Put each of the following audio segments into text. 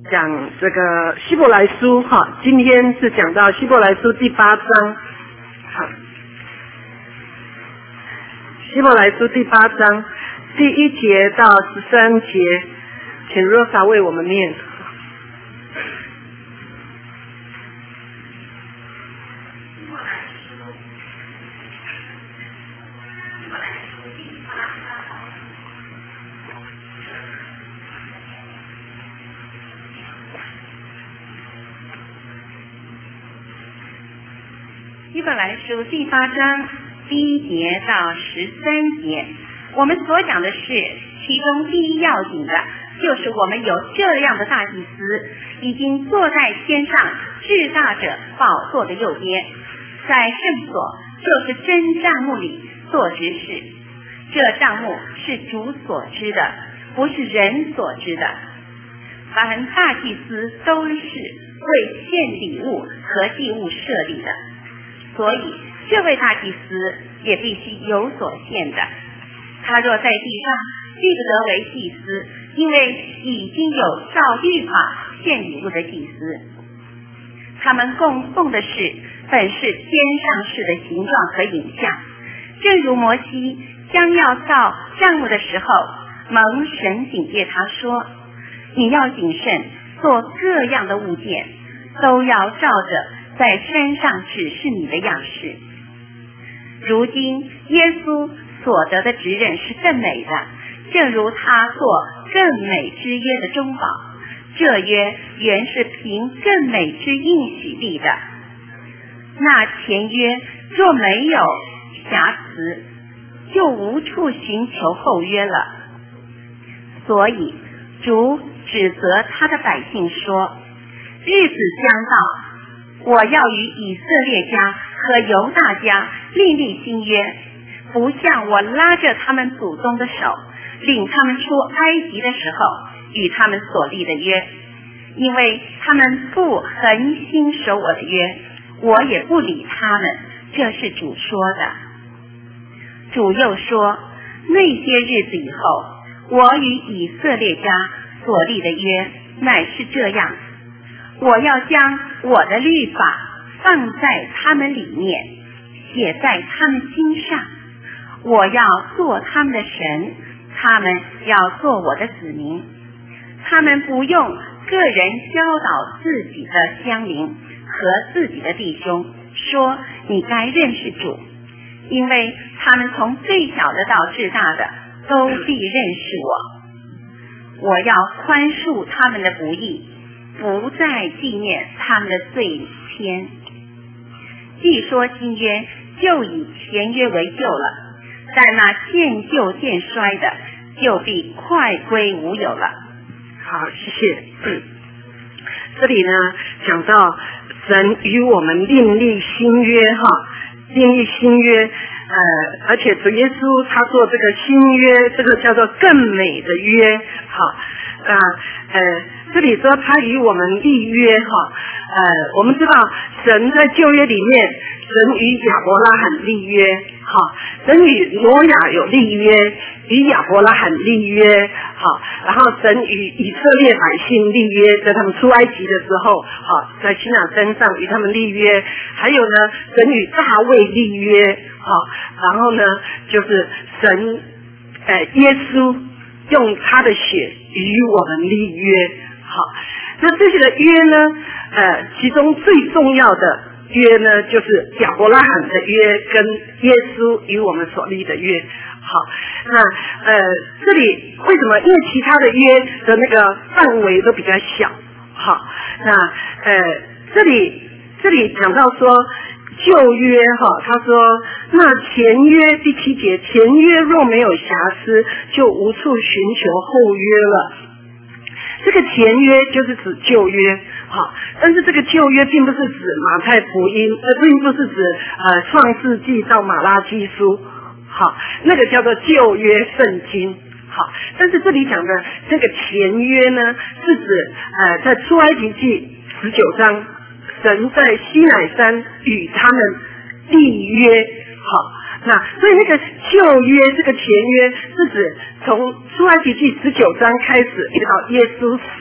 讲这个希伯来书哈，今天是讲到希伯来书第8章。好，希伯来书第8章第1节到13节，请 Rosa 为我们念。 希伯来书第8章第1节到13节，我们所讲的是其中第一要紧的，就是我们有这样的大祭司，已经坐在天上至大者宝座的右边，在圣所就是真帐幕里做执事。这帐幕是主所知的，不是人所知的。凡大祭司都是为献礼物和祭物设立的，所以这位大祭司也必须有所献的。他若在地上必不得为祭司，因为已经有照律法献礼物的祭司。他们供奉的是本是天上事的形状和影像，正如摩西将要造帐幕的时候，蒙神警戒他说，你要谨慎做各样的物件，都要照着在山上指示你的样式。如今耶稣所得的职任是更美的，正如他做更美之约的中保，这约原是凭更美之应许立的。那前约若没有瑕疵，就无处寻求后约了。所以主指责他的百姓说，日子将到，我要与以色列家和犹大家另立新约，不像我拉着他们祖宗的手，领他们出埃及的时候与他们所立的约，因为他们不恒心守我的约，我也不理他们。这是主说的。主又说，那些日子以后，我与以色列家所立的约乃是这样，我要将我的律法放在他们里面，写在他们心上，我要做他们的神，他们要做我的子民。他们不用个人教导自己的乡邻和自己的弟兄，说你该认识主，因为他们从最小的到至大的都必认识我。我要宽恕他们的不义，不再纪念他们的罪愆。既说新约，就以前约为旧了，但那渐旧渐衰的，就必快归无有了。 好，谢谢。这里呢讲到神与我们另立新约哈，另立新约，而且主耶稣他做这个新约，这个叫做更美的约。好，这里说他与我们立约哈，我们知道神在旧约里面，神与亚伯拉罕立约，好，神与挪亚有立约，与亚伯拉罕立约，好，然后神与以色列百姓立约，在他们出埃及的时候，好，在西奈山上与他们立约，还有呢，神与大卫立约，好，然后呢，就是神，耶稣用他的血与我们立约，好，那这些的约呢，其中最重要的约呢，就是亚伯拉罕的约跟耶稣与我们所立的约。好，那这里为什么？因为其他的约的那个范围都比较小。好，那这里讲到说旧约哈，他说那前约第7节，前约若没有瑕疵，就无处寻求后约了。这个前约就是指旧约，好，但是这个旧约并不是指马太福音，并不是指创世纪到马拉基书，好，那个叫做旧约圣经，好，但是这里讲的这个前约呢，是指在出埃及记19章，神在西乃山与他们立约，好，那所以那个旧约这个前约是指从出埃及记19章开始一直到耶稣死，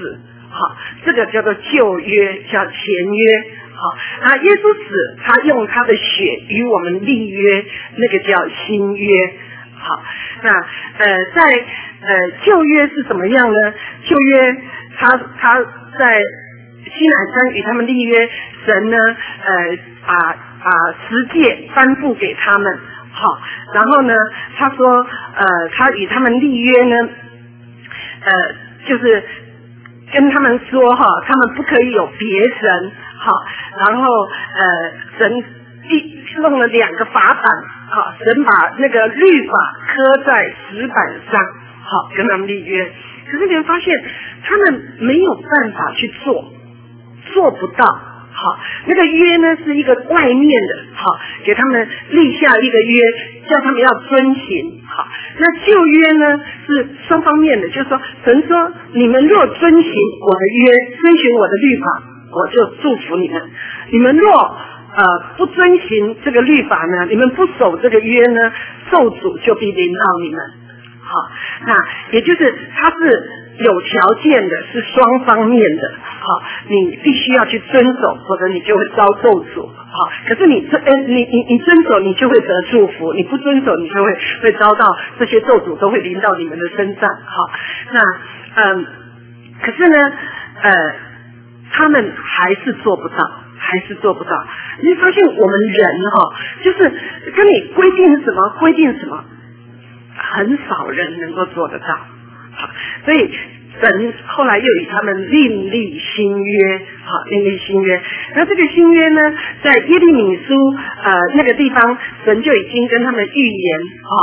好，这个叫做旧约，叫前约。好，耶稣死，他用他的血与我们立约，那个叫新约。好，那在旧约是怎么样呢？旧约他在西乃山与他们立约，神呢把十诫颁布给他们。好，然后呢他说他与他们立约呢就是跟他们说他们不可以有别神。好，然后神弄了2个法版，好，神把那个律法刻在石板上，好，跟他们立约。可是你们发现他们没有办法去做不到。好，那个约呢是一个外面的，好，给他们立下一个约，叫他们要遵行。好，那旧约呢是双方面的，就是说神说你们若遵行我的约，遵循我的律法，我就祝福你们。你们若不遵行这个律法呢，你们不守这个约呢，咒诅就必临到你们。好，那也就是它是有条件的，是双方面的。好，你必须要去遵守，否则你就会遭咒诅。好，可是你遵守，你就会得祝福；你不遵守，你就会遭到这些咒诅都会临到你们的身上。好，那可是呢他们还是做不到。你会发现我们人就是跟你规定什么，很少人能够做得到。好，所以神后来又与他们另立新约。好，另立新约。那这个新约呢，在耶利米书那个地方，神就已经跟他们预言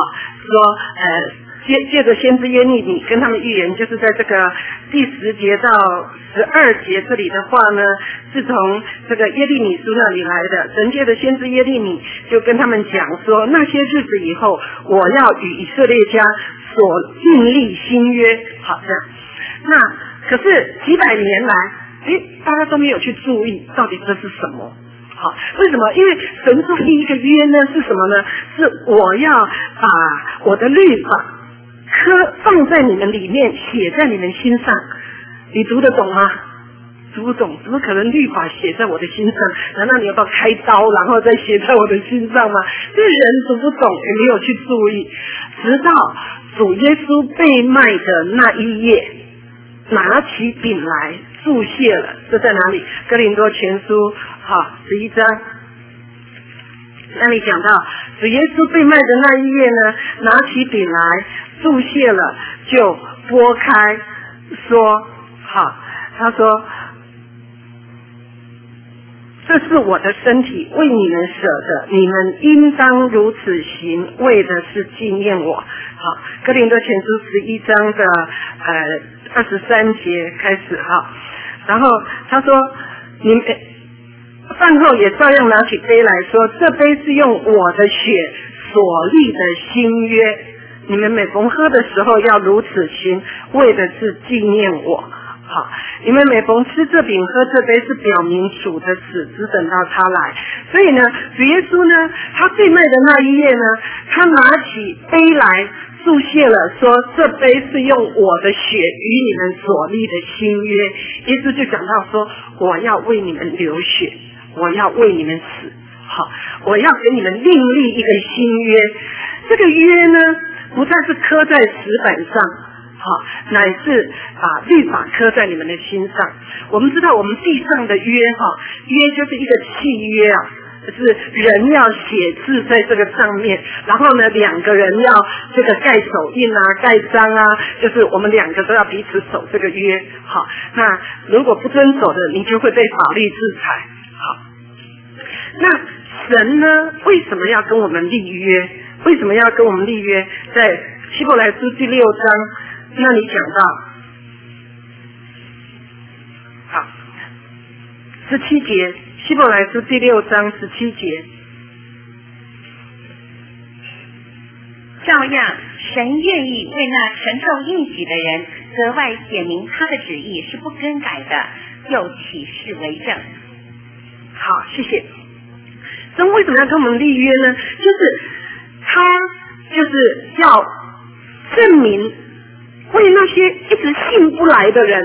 说借着先知耶利米跟他们预言，就是在这个第10节到12节这里的话呢，是从这个耶利米书那里来的。神借着先知耶利米就跟他们讲说，那些日子以后，我要与以色列家所订立新约。好，这样。那可是几百年来，大家都没有去注意到底这是什么。好，为什么？因为神说第一个约呢是什么呢？是我要把我的律法放在你们里面，写在你们心上。你读得懂吗？读不懂，怎么可能律法写在我的心上？难道你要不要开刀然后再写在我的心上吗？这人读不懂，也没有去注意，直到主耶稣被卖的那一夜，拿起饼来注谢了。这在哪里？哥林多前书11章那里讲到，主耶稣被卖的那一夜呢，拿起饼来注谢了，就拨开说，他说这是我的身体，为你们舍的，你们应当如此行，为的是纪念我。好，哥林多前书11章的23节开始。然后他说，你们饭后也照样拿起杯来说，这杯是用我的血所立的新约，你们每逢喝的时候要如此行，为的是纪念我。好，你们每逢吃这饼喝这杯，是表明主的死，只等到他来。所以呢，主耶稣呢，他被卖的那一夜呢，他拿起杯来注谢了，说这杯是用我的血与你们所立的新约。耶稣就讲到说，我要为你们流血，我要为你们死。好，我要给你们另立一个新约。这个约呢，不再是刻在石板上，乃是把律法刻在你们的心上。我们知道我们地上的约，约就是一个契约啊，是人要写字在这个上面，然后呢2个人要这个盖手印啊，盖章啊，就是我们2个都要彼此守这个约。好，那如果不遵守的，你就会被法律制裁。好，那神呢，为什么要跟我们立约？为什么要跟我们立约？在希伯来书第6章那里讲到，好，17节，希伯来书第6章17节， 照样，神愿意为那承受应许的人格外显明他的旨意是不更改的，又启示为证。 好，谢谢。神为什么要跟我们立约呢？他就是要证明，为那些一直信不来的人，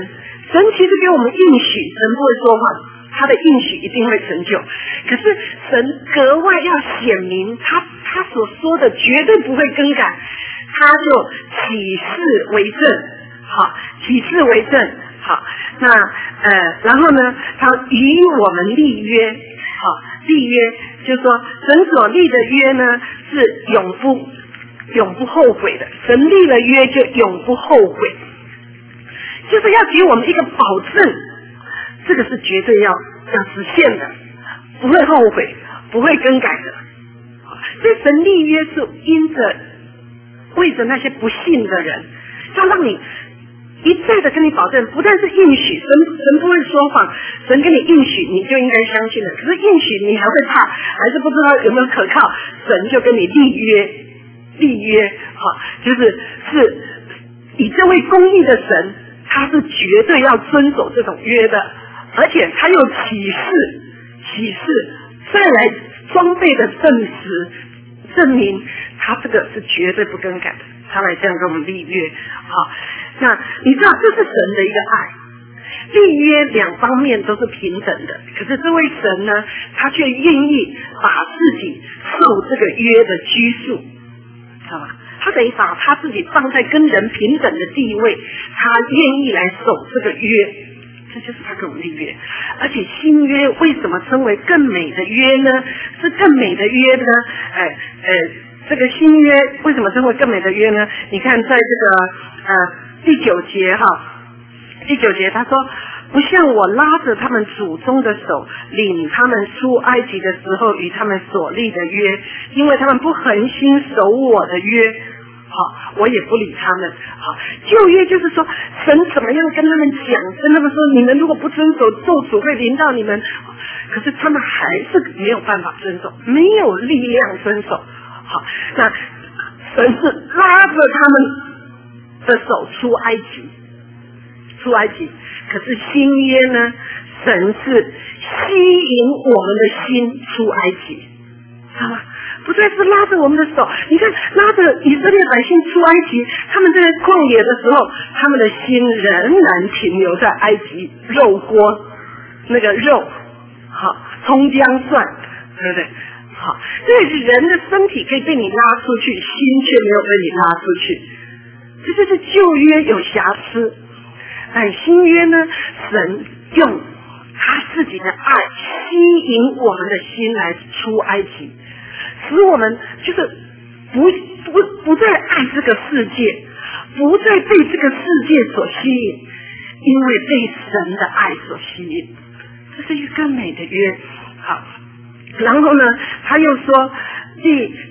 神其实给我们应许，神不会说谎，他的应许一定会成就。可是神格外要显明他所说的绝对不会更改，他就起誓为证。好，起誓为证。好，那然后呢，他与我们立约。好，立约就是说神所立的约呢是永不后悔的，神立了约就永不后悔，就是要给我们一个保证，这个是绝对要实现的，不会后悔，不会更改的。所以神立约是为着那些不信的人，要让你一再的跟你保证，不但是应许，神不会说谎，神跟你应许你就应该相信了，可是应许你还会怕，还是不知道有没有可靠，神就跟你立约，好，就是以这位公义的神，他是绝对要遵守这种约的，而且他又起誓再来装备的证明他这个是绝对不更改的，他来这样跟我们立约。好，那你知道这是神的一个爱，立约两方面都是平等的，可是这位神呢，他却愿意把自己受这个约的拘束，知道吗？他等于把他自己放在跟人平等的地位，他愿意来守这个约，这就是他跟我们立约。而且新约为什么称为更美的约呢？是更美的约呢？这个新约为什么称为更美的约呢？你看在这个第九节他说，不像我拉着他们祖宗的手领他们出埃及的时候与他们所立的约，因为他们不恒心守我的约，好，我也不理他们。好，旧约就是说神怎么样跟他们讲，跟他们说你们如果不遵守，咒诅会临到你们，可是他们还是没有办法遵守，没有力量遵守。好，那神是拉着他们的手出埃及，可是新约呢，神是吸引我们的心出埃及，知道吗？不再是拉着我们的手，你看拉着以色列百姓出埃及，他们在旷野的时候，他们的心仍然停留在埃及肉锅那个肉，好，葱姜蒜，对不对？好，所以人的身体可以被你拉出去，心却没有被你拉出去，这就是旧约有瑕疵。但新约呢，神用他自己的爱吸引我们的心来出埃及，使我们就是不再爱这个世界，不再被这个世界所吸引，因为被神的爱所吸引，这是一个更美的约。好，然后呢，他又说第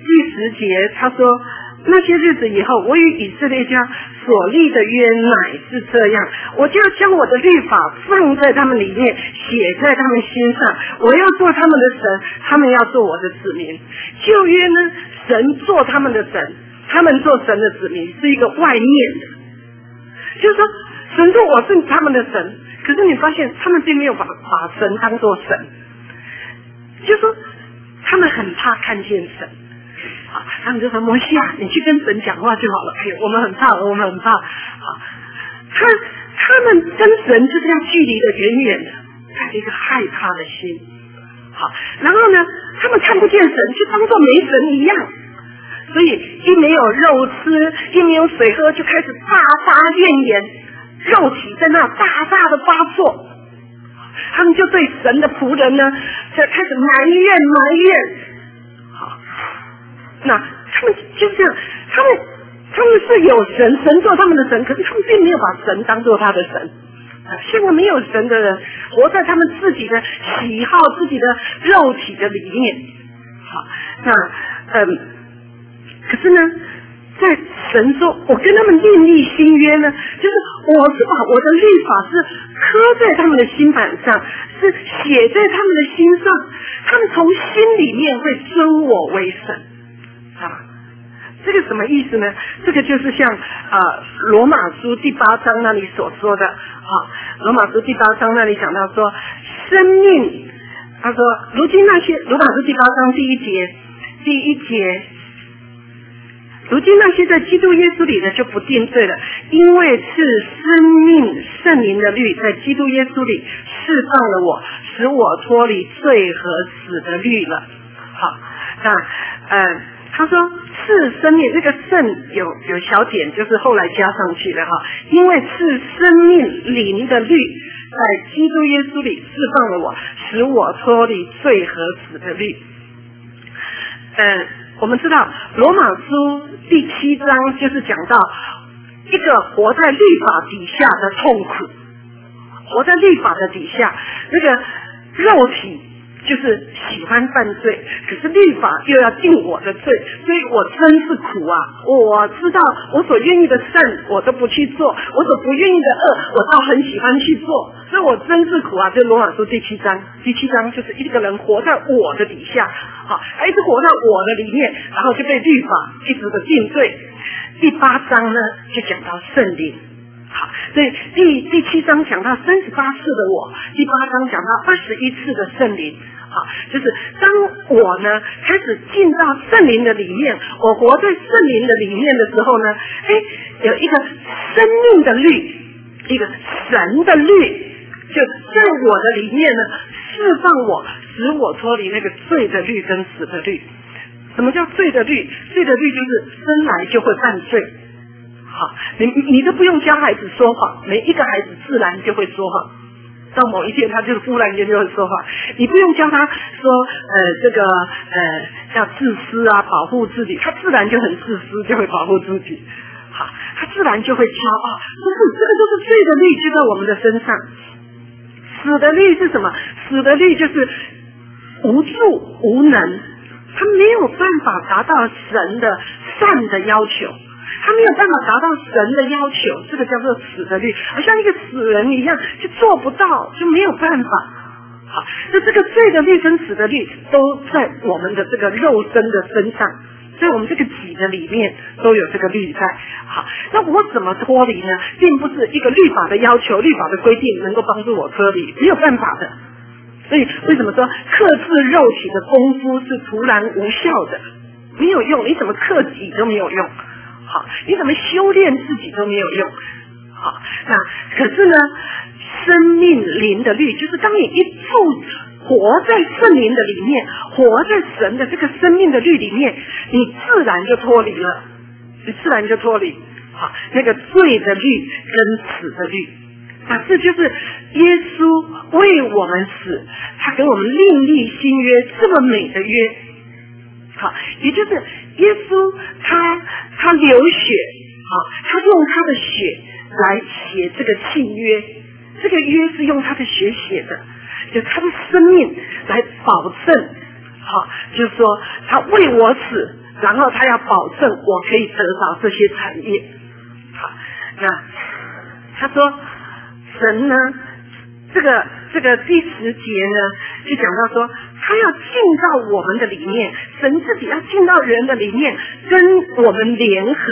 10节，他说那些日子以后，我与以色列家所立的约乃是这样，我就要将我的律法放在他们里面，写在他们心上，我要做他们的神，他们要做我的子民。旧约呢，神做他们的神，他们做神的子民，是一个外面的，就是说神说我是他们的神，可是你发现他们并没有把神当作神，就是说他们很怕看见神。好，他们就说摩西啊，你去跟神讲话就好了。我们很怕。好，他们跟神就这样距离的远远的，带着一个害怕的心。好，然后呢，他们看不见神，就当作没神一样。所以一没有肉吃，一没有水喝，就开始大发怨言，肉体在那大大的发作。他们就对神的仆人呢，就开始埋怨。那他们就这样，他们是有神做他们的神，可是他们并没有把神当作他的神。现在没有神的人，活在他们自己的喜好、自己的肉体的里面。好，那可是呢，在神说我跟他们订立新约呢，就是我是把我的律法是刻在他们的心板上，是写在他们的心上，他们从心里面会尊我为神。这个什么意思呢？这个就是像罗马书第8章那里所说的，罗马书第8章那里讲到说，生命，他说如今那些，罗马书第8章第一节，如今那些在基督耶稣里的就不定罪了，因为是生命圣灵的律在基督耶稣里释放了我，使我脱离罪和死的律了。好，那他说赐生命，这个圣有小点，就是后来加上去的哈，因为赐生命灵的律在基督耶稣里释放了我，使我脱离罪和死的律。我们知道罗马书第7章就是讲到一个活在律法底下的痛苦，活在律法的底下，那个肉体就是喜欢犯罪，可是律法又要定我的罪，所以我真是苦啊！我知道我所愿意的善我都不去做，我所不愿意的恶我倒很喜欢去做，所以我真是苦啊！这罗马书第7章，第7章就是一个人活在我的底下，好，他一直活在我的里面，然后就被律法一直的定罪。第8章呢就讲到圣灵。好，所以第7章讲到38次的我，第8章讲到21次的圣灵。好，就是当我呢开始进到圣灵的里面，我活在圣灵的里面的时候呢，有一个生命的律，一个神的律，就在我的里面呢释放我，使我脱离那个罪的律跟死的律。什么叫罪的律？罪的律就是生来就会犯罪。好，你都不用教孩子说谎，每一个孩子自然就会说谎。到某一天，他就忽然间就会说谎。你不用教他说，要自私啊，保护自己，他自然就很自私，就会保护自己。好，他自然就会骄傲。这个都是罪的律，就在我们的身上。死的律是什么？死的律就是无助无能，他没有办法达到神的善的要求。他没有办法达到神的要求，这个叫做死的律，好像一个死人一样，就做不到，就没有办法。好，那这个罪的律跟死的律都在我们的这个肉身的身上，在我们这个己的里面都有这个律在。好，那我怎么脱离呢？并不是一个律法的要求、律法的规定能够帮助我脱离，没有办法的。所以为什么说克制肉体的功夫是徒然无效的，没有用？你怎么克己都没有用。好，你怎么修炼自己都没有用。好，那可是呢，生命灵的律，就是当你一活在圣灵的里面，活在神的这个生命的律里面，你自然就脱离了，你自然就脱离。好，那个罪的律跟死的律，那这就是耶稣为我们死，他给我们另立新约，这么美的约。好，也就是耶稣他流血，他用他的血来写这个契约，这个约是用他的血写的，就他的生命来保证，就是说他为我死，然后他要保证我可以得到这些产业。好，那他说神呢，这个第10节呢就讲到说，他要进到我们的里面，神自己要进到人的里面，跟我们联合，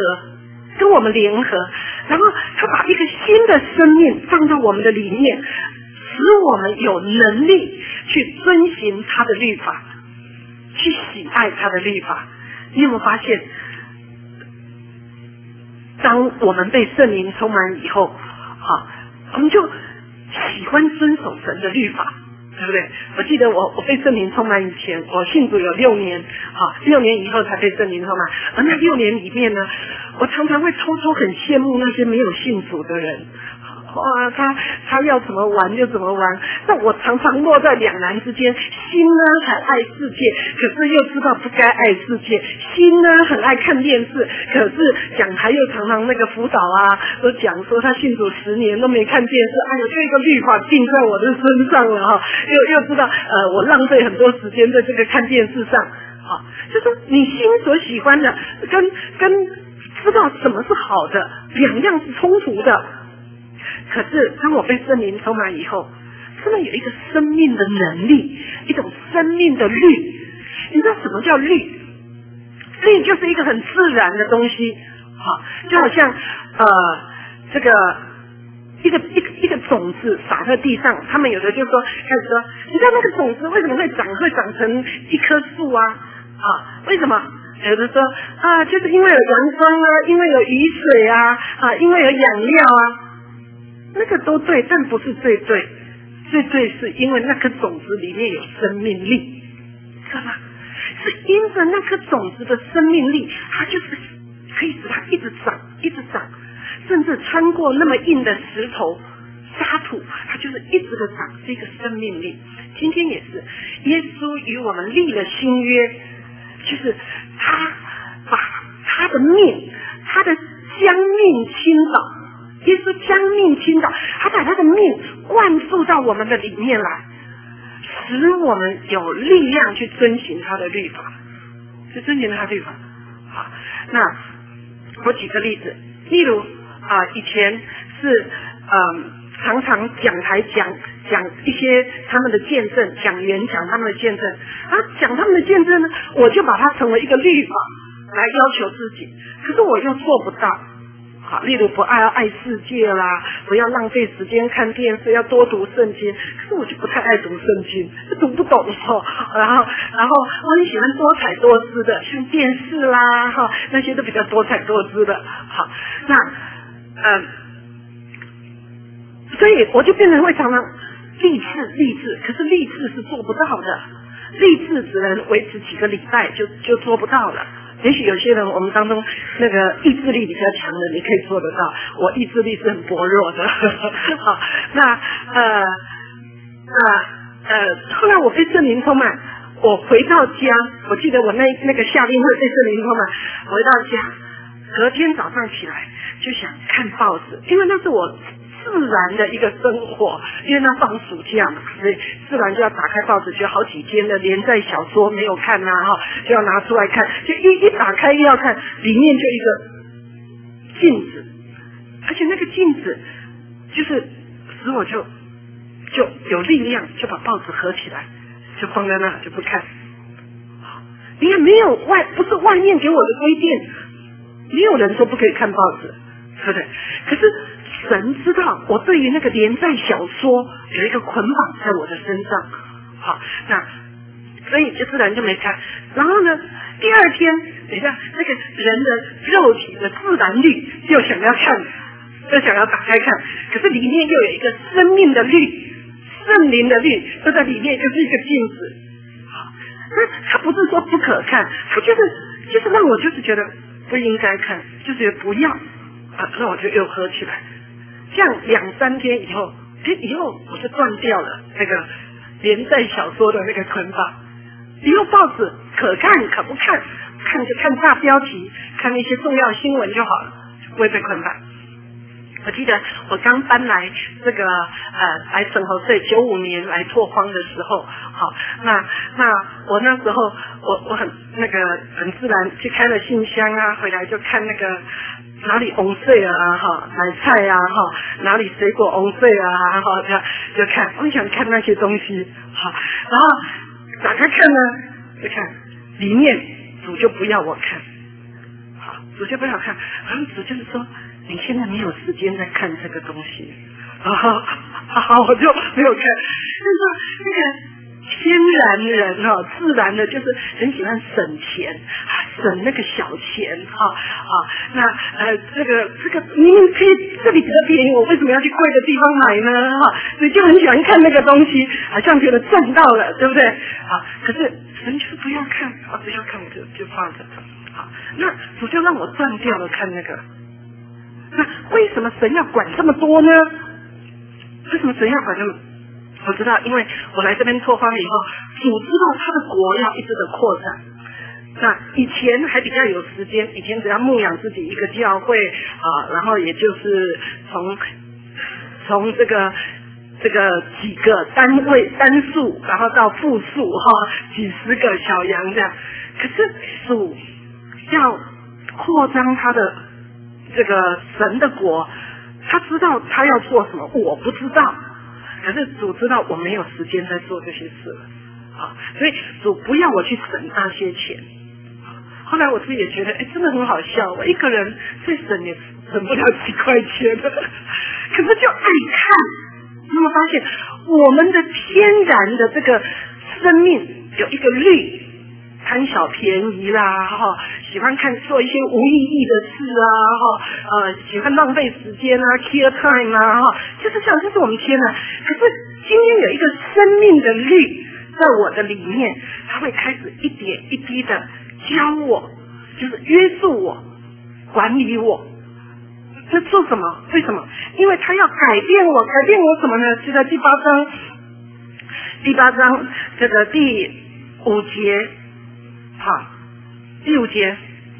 然后他把一个新的生命放到我们的里面，使我们有能力去遵行他的律法，去喜爱他的律法。你有没有发现，当我们被圣灵充满以后，我们就喜欢遵守神的律法，对不对？我记得我被圣灵充满以前，我信主有6年，6年以后才被圣灵充满。而那6年里面呢，我常常会偷偷很羡慕那些没有信主的人。哇，他要怎么玩就怎么玩，那我常常落在两难之间，心呢很爱世界，可是又知道不该爱世界，心呢很爱看电视，可是讲台又常常那个辅导啊，都讲说他信主10年都没看电视，哎呦，这个律法定在我的身上了又知道我浪费很多时间在这个看电视上，就是你心所喜欢的跟知道什么是好的，两样是冲突的。可是当我被圣灵充满以后，真的有一个生命的能力，一种生命的律。你知道什么叫律？律就是一个很自然的东西，就好像这个一个种子撒在地上，他们有的就说开始说，你知道那个种子为什么会长成一棵树啊？为什么？有的说就是因为有阳光啊，因为有雨水啊，因为有养料啊。 那个都对，但不是最对。最对是因为那颗种子里面有生命力，知道吗？是因着那颗种子的生命力，它就是可以使它一直长，一直长，甚至穿过那么硬的石头、沙土，它就是一直的长，是一个生命力。今天也是，耶稣与我们立了新约，就是他把他的命，他的将命倾倒。耶稣将命倾倒，他把他的命灌注到我们的里面来，使我们有力量去遵循他的律法，去遵循他的律法。好，那我举个例子，例如以前是常常讲台讲一些他们的见证，讲员讲他们的见证，讲他们的见证呢，我就把它成为一个律法来要求自己，可是我又做不到。好，例如不爱世界啦，不要浪费时间看电视，要多读圣经。可是我就不太爱读圣经，读不懂然后我很喜欢多彩多姿的，像电视啦那些都比较多彩多姿的。好，那所以我就变成会常常励志，可是励志是做不到的，励志只能维持几个礼拜就做不到了。也许有些人我们当中那个意志力比较强的，你可以做得到，我意志力是很薄弱的。好，那后来我被圣灵充满，我回到家，我记得我那个夏令会被圣灵充满，回到家隔天早上起来就想看报纸，因为那是我自然的一个生活，因为那放暑假嘛，所以自然就要打开报纸，就好几天的连载小说没有看就要拿出来看，就一打开要看，里面就一个镜子，而且那个镜子就是使我就有力量，就把报纸合起来，就放在那就不看。你看没有不是外面给我的规定，没有人说不可以看报纸，对不对？可是神知道我对于那个连载小说有一个捆绑在我的身上，好，那所以就自然就没看。然后呢，第二天，等一下那个人的肉体的自然律又想要看，又想要打开看，可是里面又有一个生命的律，圣灵的律都在里面，就是一个镜子。好，那他不是说不可看，他就是让我就是觉得不应该看，就是觉得不要那我就又合起来。这样2-3天以后我就断掉了那个连载小说的那个捆绑，以后报纸可看可不看，看就看大标题，看那些重要新闻就好了，就不会被捆绑。我记得我刚搬来这个来省侯税95年来拓荒的时候，好，那我那时候我很自然去开了信箱回来就看那个哪里翁税买菜哪里水果翁税就看，我很喜欢看那些东西，好，然后打开看呢，就看里面主就不要我看，好，主就不要看，然后主就是说你现在没有时间再看这个东西，好，我就没有看。就是说那个天然人自然的，就是很喜欢省钱，省那个小钱那这个明明可以这里比较便宜，我为什么要去贵的地方买呢？所以就很喜欢看那个东西，好像觉得赚到了，对不对？可是神就是不要看，不要看，我就放着。好，那主就让我断掉了看那个。那为什么神要管这么多呢？为什么神要管这么？我知道，因为我来这边拓荒以后，主知道他的国要一直的扩展。那以前还比较有时间，以前只要牧养自己一个教会然后也就是从这个几个单位单数，然后到复数几十个小羊这样。可是主要扩张他的这个神的国，他知道他要做什么，我不知道。可是主知道我没有时间在做这些事了，所以主不要我去省那些钱。后来我自己也觉得，真的很好笑，我一个人最省也省不了几块钱的，可是就爱看。你有没有发现，我们的天然的这个生命有一个律， 贪小便宜啦，喜欢做一些无意义的事啊，喜欢浪费时间啊 ，kill time 啊，就是这样，这是我们天啊。可是今天有一个生命的律在我的里面，它会开始一点一滴的教我，就是约束我，管理我。那做什么？为什么？因为他要改变我，改变我什么呢？就在第八章这个第5节，好，第5节，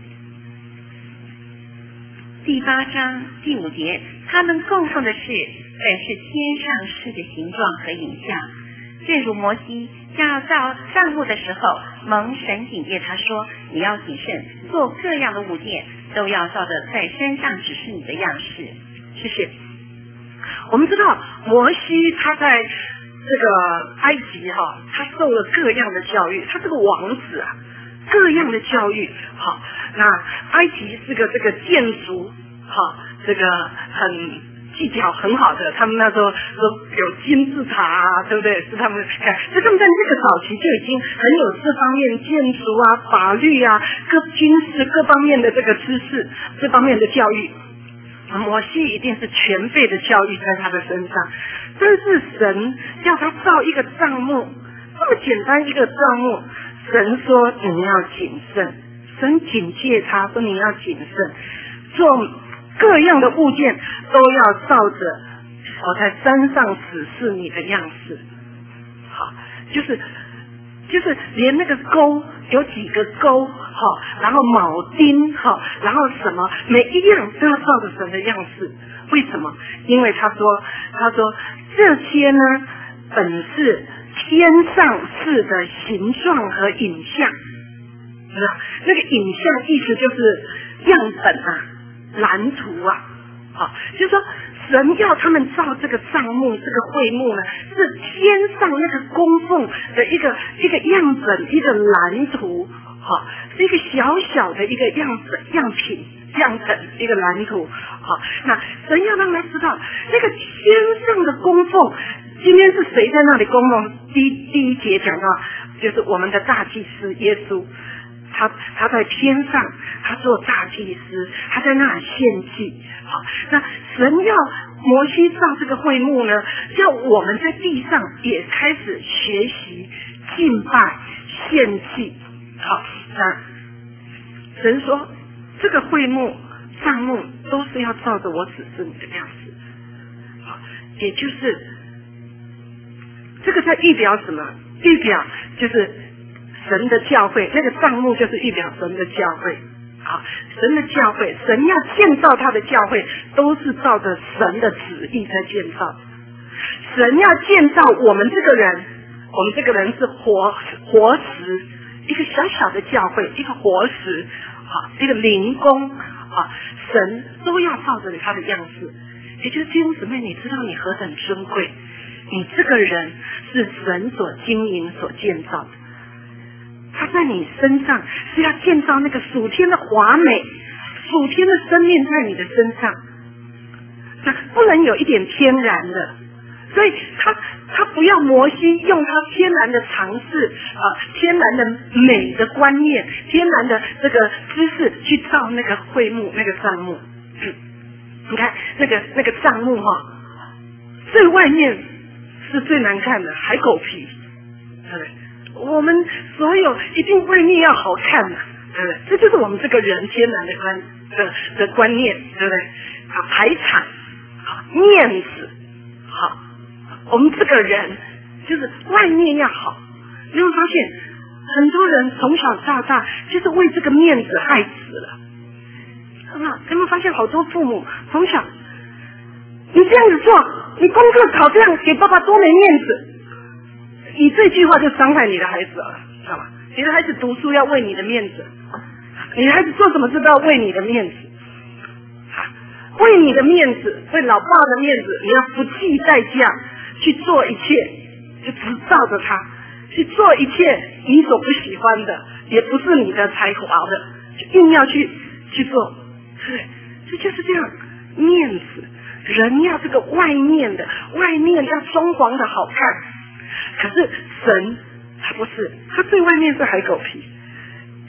第8章第5节，他们供奉的是本是天上事的形状和影像，正如摩西要造帐幕的时候，蒙神警戒他说，你要谨慎，做各样的物件，都要照着在身上指示你的样式。 谢谢。我们知道摩西他在这个埃及他受了各样的教育，他是个王子啊，各样的教育。好，那埃及是个这个建筑，这个很技巧很好的，他们那时候都有金字塔啊，对不对？是他们看，所以他们在这个早期就已经很有这方面建筑啊、法律啊、军事各方面的这个知识，这方面的教育。摩西一定是全备的教育在他的身上，但是神要他造一个帐幕，这么简单一个帐幕，神说你要谨慎，神警戒他说你要谨慎，做各样的物件都要照着我在山上指示你的样式。好，就是连那个钩有几个钩，然后铆钉，然后什么每一样都要照着神的样式。为什么？因为他说这些呢本是天上事的形状和影像。那个影像意思就是样本啊、蓝图啊，就是说神要他们造这个帐幕，这个会幕呢，是天上那个供奉的一个样本，一个蓝图，是一个小小的一个样本，一个蓝图。那神要让他知道，那个天上的供奉，今天是谁在那里供奉？第一节讲到，就是我们的大祭司耶稣。他在天上，他做大祭司，他在那里献祭。好，那神要摩西造这个会幕呢，叫我们在地上也开始学习敬拜、献祭。好，那神说这个会幕、帐幕都是要照着我指示你的样子。好，也就是这个在预表什么？预表就是神的教会，那个帐幕就是预表神的教会。好，神的教会，神要建造他的教会，都是照着神的旨意在建造。神要建造我们这个人，我们这个人是活石，一个小小的教会，一个活石，好，一个灵宫，好，神都要照着他的样式。也就是弟兄姊妹，你知道你何等尊贵，你这个人是神所经营、所建造的。他在你身上是要建造那个属天的华美，属天的生命在你的身上，那不能有一点天然的。所以他不要摩西用他天然的常识天然的美的观念、天然的这个知识去造那个会幕、那个帐幕。你看那个帐幕最外面是最难看的，海狗皮，对不对？我们所有一定外面要好看嘛，对不对？这就是我们这个人天然的观念，对不对？排场，面子，好，我们这个人就是外面要好。你会发现很多人从小到大就是为这个面子害死了。有没有发现好多父母从小，你这样子做，你功课考这样，给爸爸多没面子。你这句话就伤害你的孩子了，知道吗？你的孩子读书要为你的面子，你的孩子做什么事都要为你的面子，为你的面子，为老爸的面子，你要不计代价去做一切，就只照着他去做一切你所不喜欢的，也不是你的才华的，就硬要去做，对，这就是这样，面子，人要这个外面要装潢的好看。可是神他不是，他最外面是海狗皮，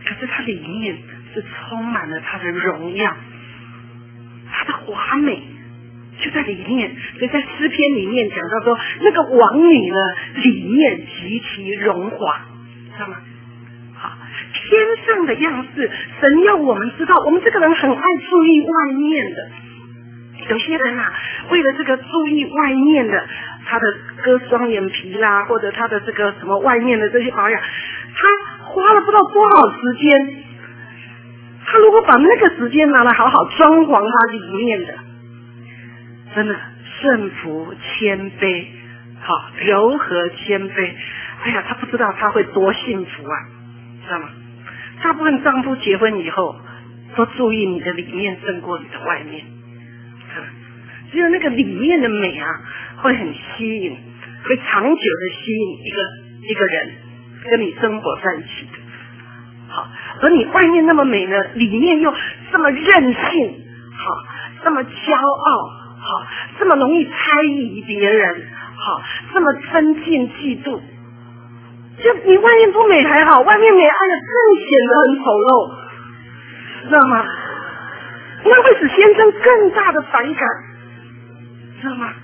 可是它里面是充满了他的荣耀，他的华美就在里面。所以在诗篇里面讲到说，那个王女呢，里面极其荣华，知道吗？好，天上的样式，神要我们知道，我们这个人很爱注意外面的。有些人啊，为了这个注意外面的，他的割双眼皮啦，或者他的这个什么外面的这些保养，他花了不知道多少时间。他如果把那个时间拿来好好装潢他里面的，真的顺服谦卑，好柔和谦卑，哎呀，他不知道他会多幸福啊，知道吗？大部分丈夫结婚以后都注意你的里面胜过你的外面，只有那个里面的美啊，会很吸引，会长久的吸引一个人跟你生活在一起的。好，而你外面那么美呢，里面又这么任性，好，这么骄傲，好，这么容易猜疑别人，好，这么增进嫉妒。就你外面不美还好，外面美，哎呀，更显得很丑陋，知道吗？那会使先生更大的反感，知道吗？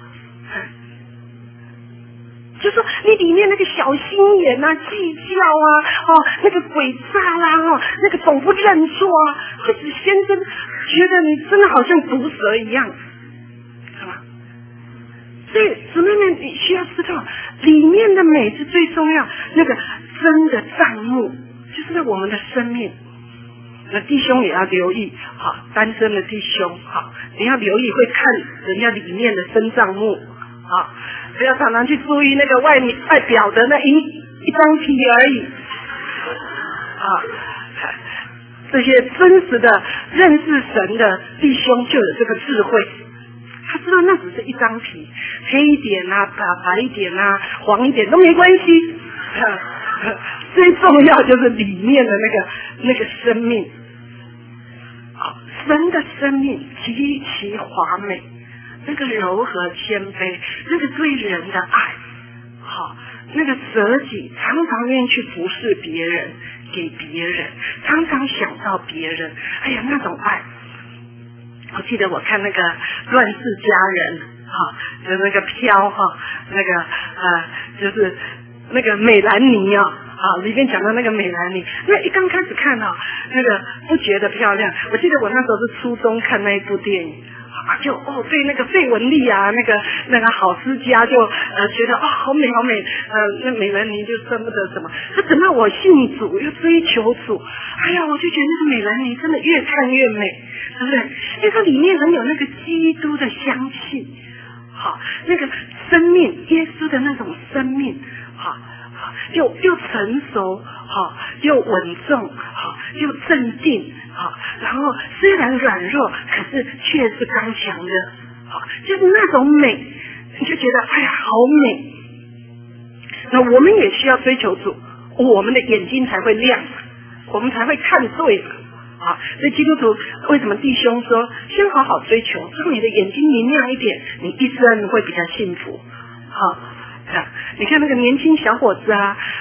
就说你里面那个小心眼啊、计较啊、那个鬼诈啦、那个总不认错啊，会使先生觉得你真的好像毒蛇一样，是吧？所以姊妹们，你需要知道，里面的美是最重要。那个真的账目，就是在我们的生命。那弟兄也要留意，好，单身的弟兄，好，你要留意会看人家里面的真账目，好。不要常常去注意那个外表的那一张皮而已啊！这些真实的认识神的弟兄就有这个智慧，他知道那只是一张皮，黑一点啊、白一点啊、黄一点都没关系，最重要就是里面的那个生命啊，神的生命极其华美。那个柔和谦卑，那个对人的爱，好，那个舍己，常常愿意去服侍别人，给别人，常常想到别人，哎呀，那种爱。我记得我看那个《乱世佳人》就那个飘那个就是那个美兰妮里面讲到那个美兰妮，那一刚开始看那个不觉得漂亮。我记得我那时候是初中看那一部电影。就对那个费雯丽啊，那个好思家就觉得好美好美，那美兰妮就舍不得什么。那等到我信主又追求主，哎呀，我就觉得那个美兰妮真的越看越美，对不对？因为它里面很有那个基督的香气，好，那个生命，耶稣的那种生命，好，又成熟，好，又稳重，好，又镇定。好，然后虽然软弱，可是却是刚强的，好，就是那种美，你就觉得哎呀，好美。那我们也需要追求主，我们的眼睛才会亮，我们才会看对啊。所以基督徒为什么弟兄说，先好好追求，让你的眼睛明亮一点，你一生会比较幸福。好，你看那个年轻小伙子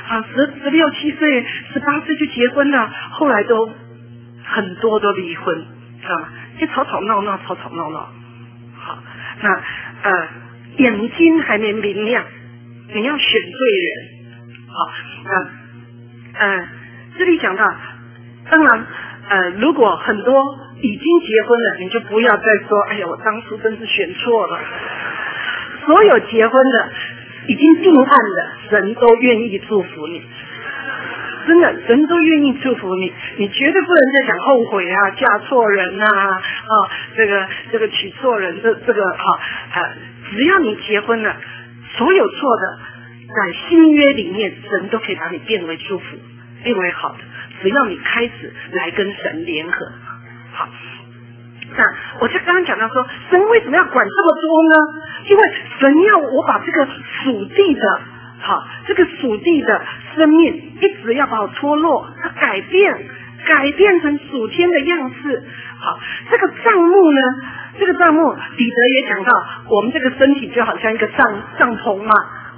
16、17岁、18岁就结婚了，后来都。很多都离婚，知道吗？就吵吵闹闹。好，那眼睛还没明亮，你要选对人。好，这里讲到，当然，如果很多已经结婚了，你就不要再说，哎呀，我当初真是选错了。所有结婚的已经定案的，神都愿意祝福你。真的，人都愿意祝福你，你绝对不能再讲后悔啊，嫁错人啊，这个娶错人，这个只要你结婚了，所有错的，在新约里面，神都可以把你变为祝福，变为好的，只要你开始来跟神联合。好，那我就刚刚讲到说，神为什么要管这么多呢？因为神要我把这个属地的。好，这个属地的生命一直要把我脱落，它改变成属天的样式。好，这个帐幕呢，彼得也讲到，我们这个身体就好像一个帐篷嘛，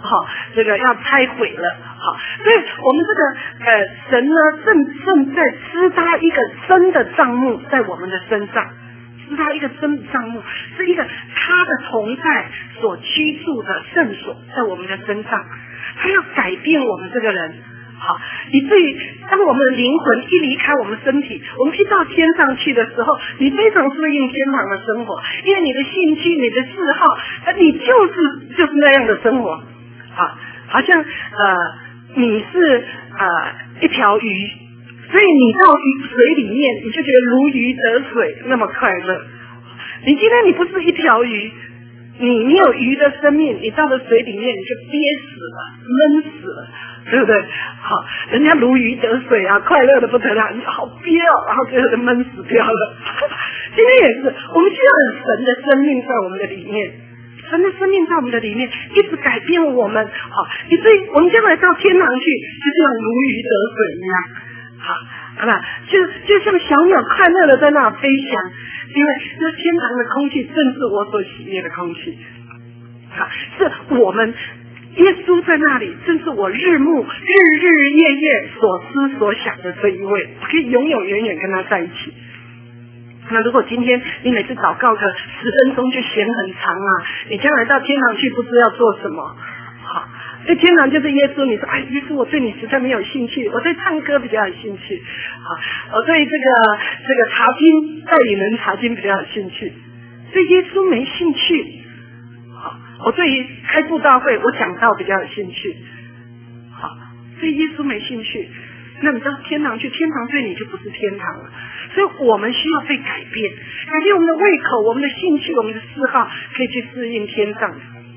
这个要拆毁了，所以我们这个神呢，正在支搭一个真的帐幕在我们的身上，支搭一个真的帐幕，是一个他的同在所居住的圣所在我们的身上，他要改变我们这个人。以至于当我们的灵魂一离开我们身体，我们一到天上去的时候，你非常适应天堂的生活，因为你的兴趣、你的嗜好，你就是那样的生活。好像你是一条鱼，所以你到水里面，你就觉得如鱼得水，那么快乐。你今天你不是一条鱼，你有鱼的生命，你到了水里面你就憋死了，闷死了，对不对？人家如鱼得水啊，快乐的不得了，你好憋哦，然后最后就闷死掉了。今天也是，我们需要有神的生命在我们的里面，神的生命在我们的里面一直改变我们，以至于我们将来到天堂去，就像如鱼得水一样，好吧？就像小鸟快乐的在那飞翔，因为这天堂的空气正是我所喜悦的空气，是我们。耶稣在那里，正是我日日夜夜所思所想的这一位，我可以永永远远跟他在一起。那如果今天你每次祷告个10分钟就嫌很长啊，你将来到天堂去不知道做什么。所以天堂就是耶稣，你说耶稣我对你实在没有兴趣，我对唱歌比较有兴趣，我对这个查经代理人查经比较有兴趣，对耶稣没兴趣。我对于开布道会我讲道比较有兴趣，对耶稣没兴趣，那你到天堂去，天堂对你就不是天堂了。所以我们需要被改变我们的胃口、我们的兴趣、我们的嗜好，可以去适应天上。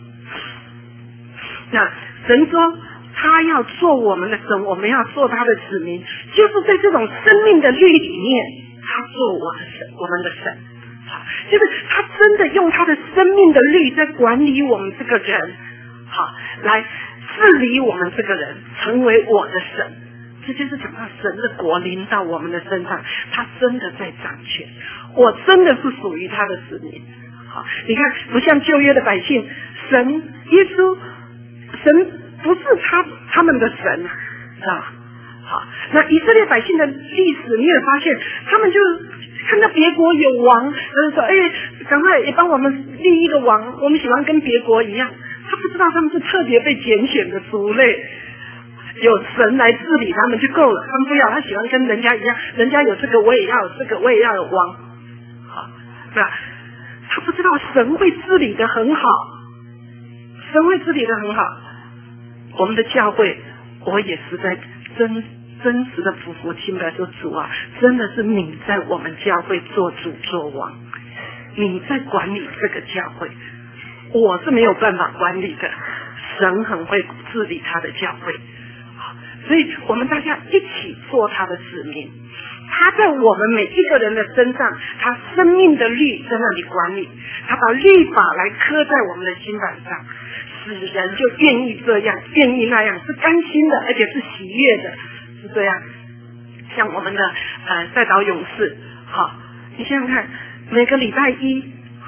那神说他要做我们的神，我们要做他的子民，就是在这种生命的律里面，他做我的神，我们的神。就是他真的用他的生命的律在管理我们这个人，来治理我们这个人，成为我的神。这就是讲到神的国临到我们的身上，他真的在掌权，我真的是属于他的子民。你看，不像旧约的百姓，神耶稣，神不是他们的神啊。那以色列百姓的历史，你也发现，他们就看到别国有王，说赶快也帮我们立一个王，我们喜欢跟别国一样。他不知道他们是特别被拣选的族类，有神来治理他们就够了，他们不要，他喜欢跟人家一样，人家有这个我也要有这个，我也要有王。对吧？他不知道神会治理得很好，神会治理得很好。我们的教会，我也实在真实的匍匐敬拜说，主啊，真的是你在我们教会做主做王，你在管理这个教会，我是没有办法管理的，神很会治理他的教会。所以我们大家一起做他的子民，他在我们每一个人的身上，他生命的律在那里管理，他把律法来刻在我们的心板上，使人就愿意这样愿意那样，是甘心的，而且是喜悦的，是这样。像我们的代祷勇士，你想想看，每个礼拜一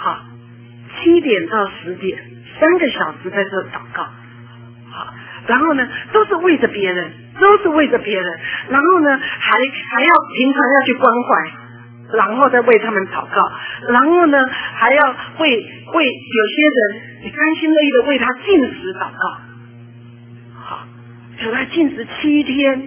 7点到10点3个小时在这祷告，然后呢都是为着别人，然后呢还要平常要去关怀，然后再为他们祷告，然后呢还要为有些人你甘心乐意的为他禁食祷告，就来禁食7天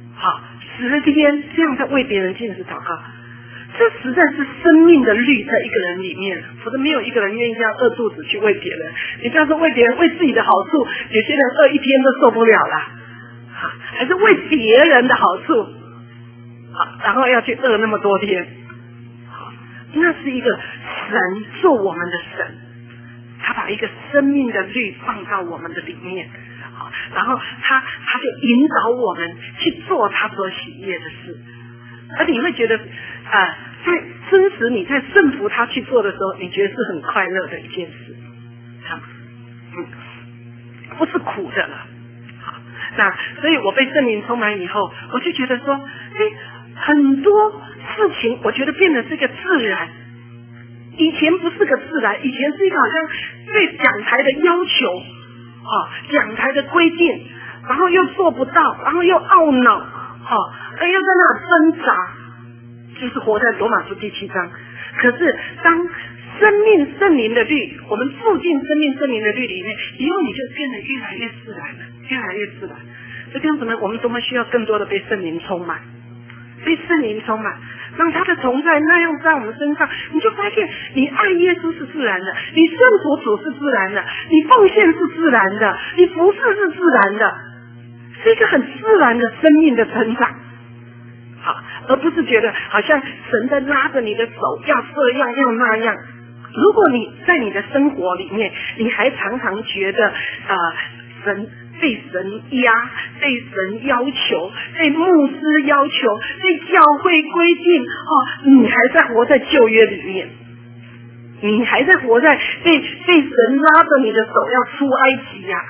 10天，这样在为别人禁食祷告。这实在是生命的律在一个人里面，否则没有一个人愿意这样饿肚子去为别人。你不要说为别人，为自己的好处，有些人饿1天都受不了了，还是为别人的好处，然后要去饿那么多天，那是一个神做我们的神，他把一个生命的律放到我们的里面，然后他就引导我们去做他所喜悦的事，而你会觉得在真实你在顺服他去做的时候，你觉得是很快乐的一件事，不是苦的了。那所以我被圣灵充满以后，我就觉得说，很多事情我觉得变得是个自然，以前不是个自然，以前是一个好像对讲台的要求， 讲台的规定，然后又做不到，然后又懊恼，又在那挣扎，就是活在罗马书第7章。可是当生命圣灵的律，我们住进生命圣灵的律里面，以后你就变得越来越自然了，越来越自然。这样子呢，我们多么需要更多的被圣灵充满，被圣灵充满，让他的同在那样在我们身上，你就发现你爱耶稣是自然的，你顺服主是自然的，你奉献是自然的，你服侍是自然的，是一个很自然的生命的成长。好，而不是觉得好像神在拉着你的手，要这样要那样。如果你在你的生活里面，你还常常觉得被神压，被神要求，被牧师要求，被教会规定，你还在活在旧约里面，你还在活在被神拉着你的手要出埃及呀。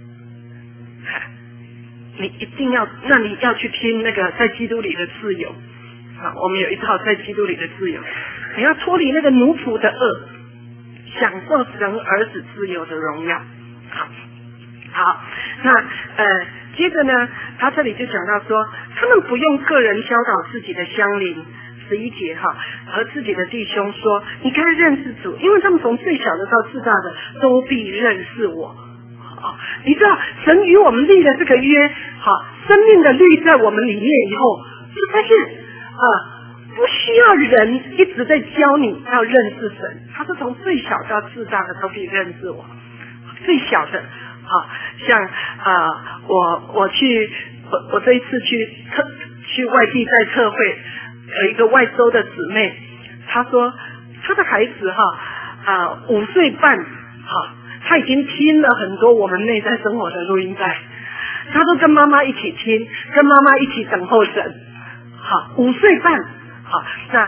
你一定要，那你要去听那个在基督里的自由。我们有一套在基督里的自由，你要脱离那个奴仆的恶，享受神儿子自由的荣耀。好，那接着呢，他这里就讲到说，他们不用个人教导自己的乡邻，11节和自己的弟兄说，你该认识主，因为他们从最小的到最大的都必认识我。你知道神与我们立的这个约，生命的律在我们里面以后，就发现不需要人一直在教你要认识神，他是从最小到最大的都必认识我。最小的像我这一次去外地带特会，有一个外州的姊妹，她说她的孩子5岁半他已经听了很多我们内在生活的录音带，他都跟妈妈一起听，跟妈妈一起等候神。5岁半，那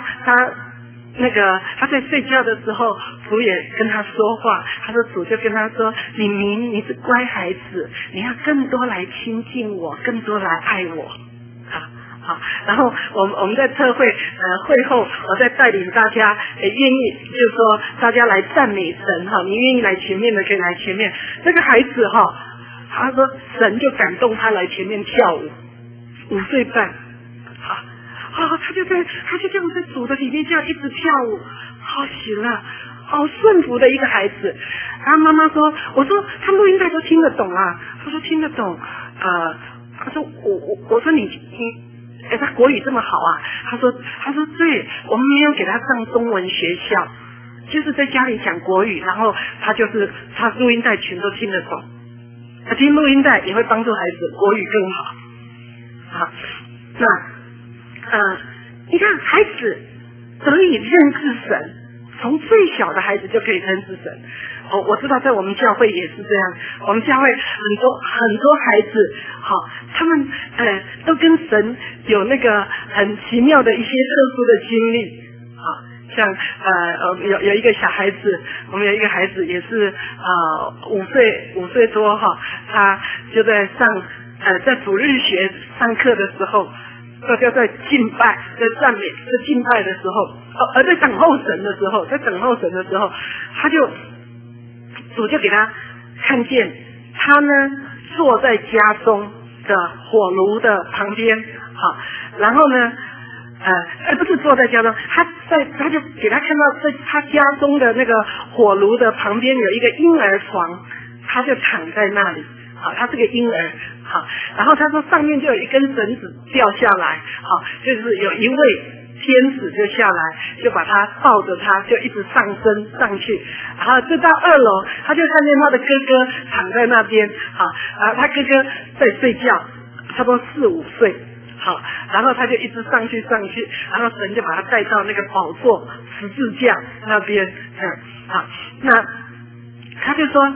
他在睡觉的时候，主也跟他说话，他说主就跟他说，你是乖孩子，你要更多来亲近我，更多来爱我。然后我们在特会会后，我再带领大家愿意，就是说大家来赞美神你愿意来前面的可以来前面。那个孩子他说神就感动他来前面跳舞，5岁半，他就这样在主的里面这样一直跳舞，好喜乐，好顺服的一个孩子。然后妈妈说，我说他录音带都听得懂啊，他说听得懂，他说我说你他国语这么好啊，他说对，我们没有给他上中文学校，就是在家里讲国语，然后他录音带全都听得懂，他听录音带也会帮助孩子国语更好。那你看孩子得以认识神，从最小的孩子就可以认识神。我知道在我们教会也是这样，我们教会很多孩子他们都跟神有那个很奇妙的一些特殊的经历像有一个小孩子，我们有一个孩子也是5岁多他就在在主日学上课的时候，大家在敬拜，在赞美，在敬拜的时候，在等候神的时候，主就给他看见他呢坐在家中的火炉的旁边，然后呢不是坐在家中，他就给他看到在他家中的那个火炉的旁边有一个婴儿床，他就躺在那里，他是个婴儿，然后他说上面就有一根绳子掉下来，就是有一位天使就下来，就把他抱着他，就一直上升上去，然后就到2楼，他就看见他的哥哥躺在那边，然后他哥哥在睡觉，差不多4、5岁，然后他就一直上去，然后神就把他带到那个宝座十字架那边，那他就说，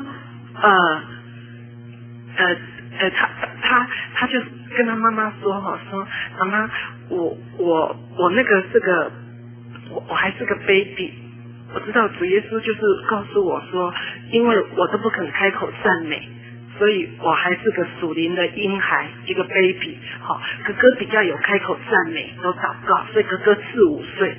他就跟他妈妈说妈妈，我那个我还是个 baby， 我知道主耶稣就是告诉我说，因为我都不肯开口赞美，所以我还是个属灵的婴孩，一个 baby。哥哥比较有开口赞美，都祷告，所以哥哥4、5岁，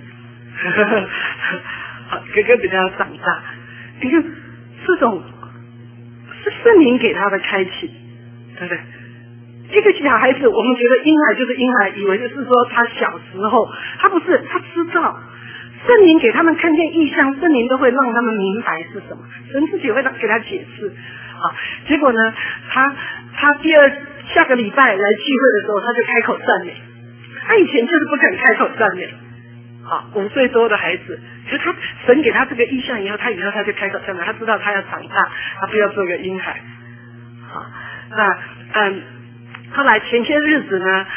哥哥比较长大。你看这种是圣灵给他的开启，对不对？这个小孩子，我们觉得婴孩就是婴孩，以为就是说他小时候，他不是，他知道圣灵给他们看见异象，圣灵都会让他们明白是什么，神自己会给他解释。结果呢，他下个礼拜来聚会的时候，他就开口赞美。他以前就是不肯开口赞美。5岁多的孩子，可是神给他这个意象以后，他就开口赞美，他知道他要长大，他不要做个婴孩。后来前些日子呢，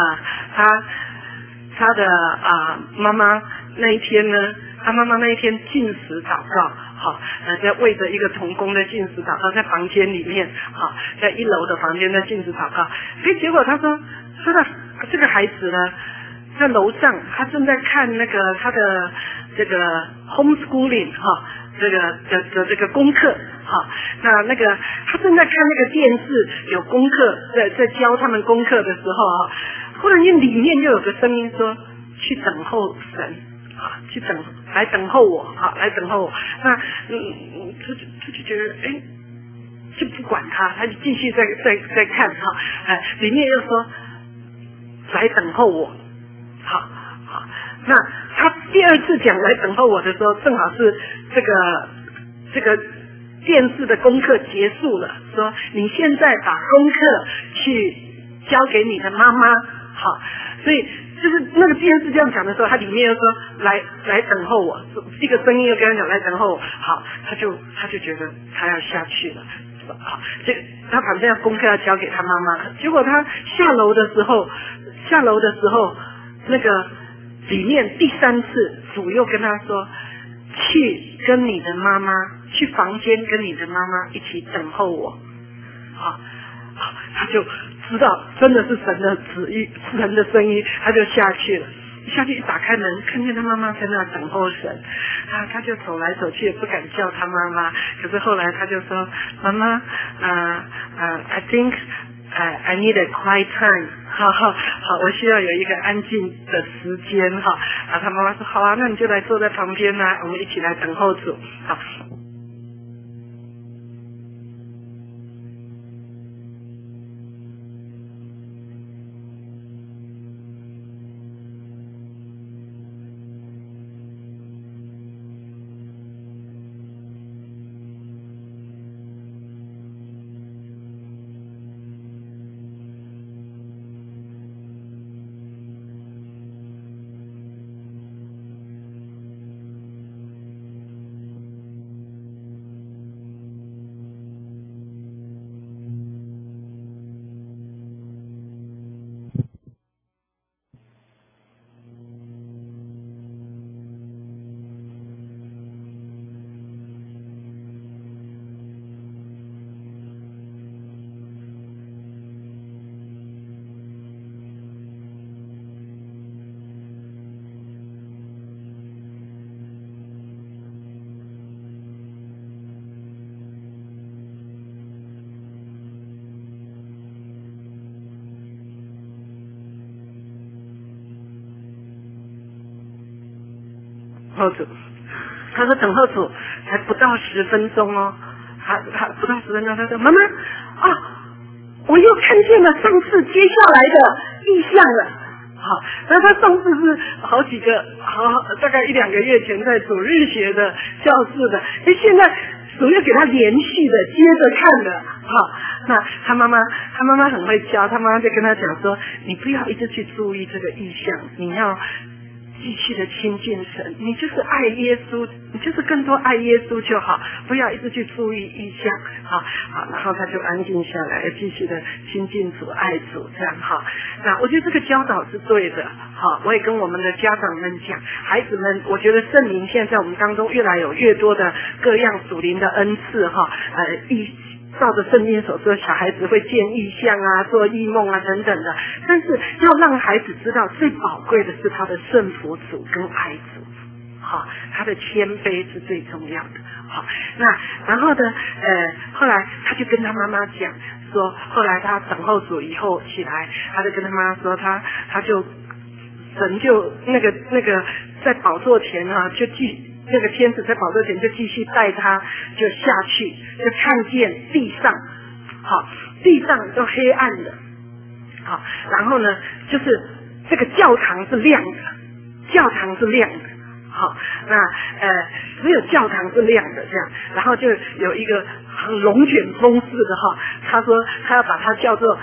他的妈妈那一天呢，他妈妈那一天禁食祷告，在为着一个童工的禁食祷告，在房间里面，在1楼的房间在禁食祷告。结果他说这个孩子呢，在楼上，他正在看那个他的这个 homeschooling 这个功课，那个他正在看那个电视，有功课在教他们功课的时候，忽然间里面就有个声音说：“去等候神，来等候我，来等候我。”那他就觉得就不管他就继续在看里面又说：“来等候我。”那他第二次讲来等候我的时候，正好是这个电视的功课结束了，说你现在把功课去交给你的妈妈，所以就是那个电视这样讲的时候，他里面又说来等候我，一个声音又跟他讲来等候我，他就觉得他要下去了，他反正要功课要交给他妈妈，结果他下楼的时候，那个里面第3次主又跟他说，去跟你的妈妈去房间跟你的妈妈一起等候我，他就知道真的是神的旨意，神的声音，他就下去了。下去一打开门，看见他妈妈在那等候神，他就走来走去，也不敢叫他妈妈。可是后来他就说：“妈妈，I think I need a quiet time。”好，我需要有一个安静的时间他妈妈说：“好啊，那你就来坐在旁边我们一起来等候主。”好。候主，他说等候主才不到10分钟他不到10分钟，他说妈妈我又看见了上次接下来的异象了。那他上次是好几个大概1-2个月前在主日学的教室的，现在主又给他连续的接着看的。那他妈妈很会教，他妈妈就跟他讲说，你不要一直去注意这个异象，你要继续的亲近神，你就是爱耶稣，你就是更多爱耶稣就好，不要一直去注意异象。然后他就安静下来，继续的亲近主、爱主，这样那我觉得这个教导是对的。我也跟我们的家长们讲，孩子们，我觉得圣灵现在在我们当中越来有越多的各样属灵的恩赐照着圣经所说，小孩子会见异象做异梦等等的，但是要让孩子知道最宝贵的是他的顺服主跟爱主，他的谦卑是最重要的。那然后呢后来他就跟他妈妈讲说，后来他等候主以后起来，他就跟他妈说，他就神就那个在宝座前就那个天使在宝座前就继续带他就下去，就看见地上，好，地上都黑暗的，好，然后呢，就是这个教堂是亮的，教堂是亮的，好，那只有教堂是亮的这样，然后就有一个龙卷风似的哈，他说他要把它叫做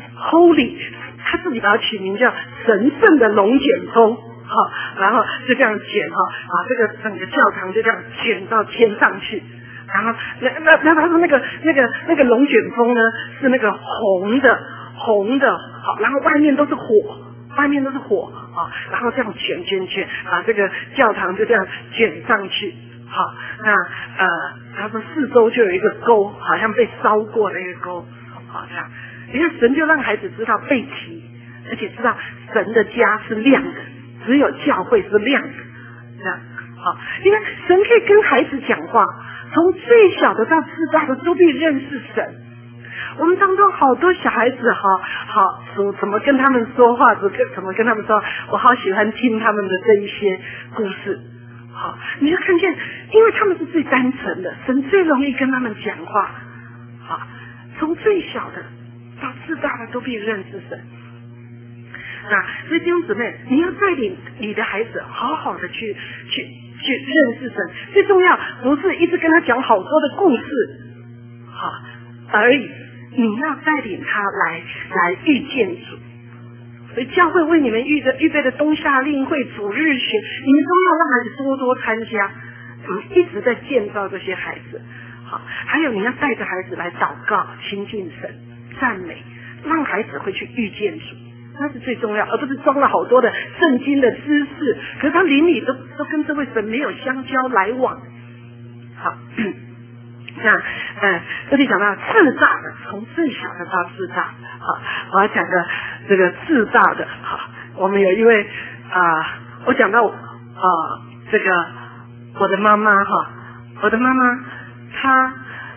Holy， 他自己把它取名叫神圣的龙卷风，好，然后就这样卷哈，把这个整个教堂就这样卷到天上去。然后那他说那个龙卷风呢是那个红的，好，然后外面都是火啊，然后这样卷，把这个教堂就这样卷上去，好，那他说四周就有一个沟，好像被烧过的一个沟，好，这样，你看神就让孩子知道背题，而且知道神的家是亮的，只有教会是亮的，这样，好，因为神可以跟孩子讲话。从最小的到最大的都必认识神。我们当中好多小孩子怎么跟他们说话，怎么跟他们说，我好喜欢听他们的这一些故事。好，你就看见，因为他们是最单纯的，神最容易跟他们讲话。好，从最小的到最大的都必认识神。那所以弟兄姊妹，你要带领你的孩子好好的去认识神，最重要不是一直跟他讲好多的故事，好而已，你要带领他来遇见主。所以教会为你们预备的冬夏令会、主日学，你们都要让孩子多多参加。一直在建造这些孩子，好，还有你要带着孩子来祷告、亲近神、赞美，让孩子会去遇见主。那是最重要，而不是装了好多的圣经的知识，可是他邻里都跟这位神没有相交来往。好，那这里讲到自大的，从最小的到自大。好，我要讲个这个自大的。好，我们有一位我讲到这个我的妈妈哈，我的妈妈她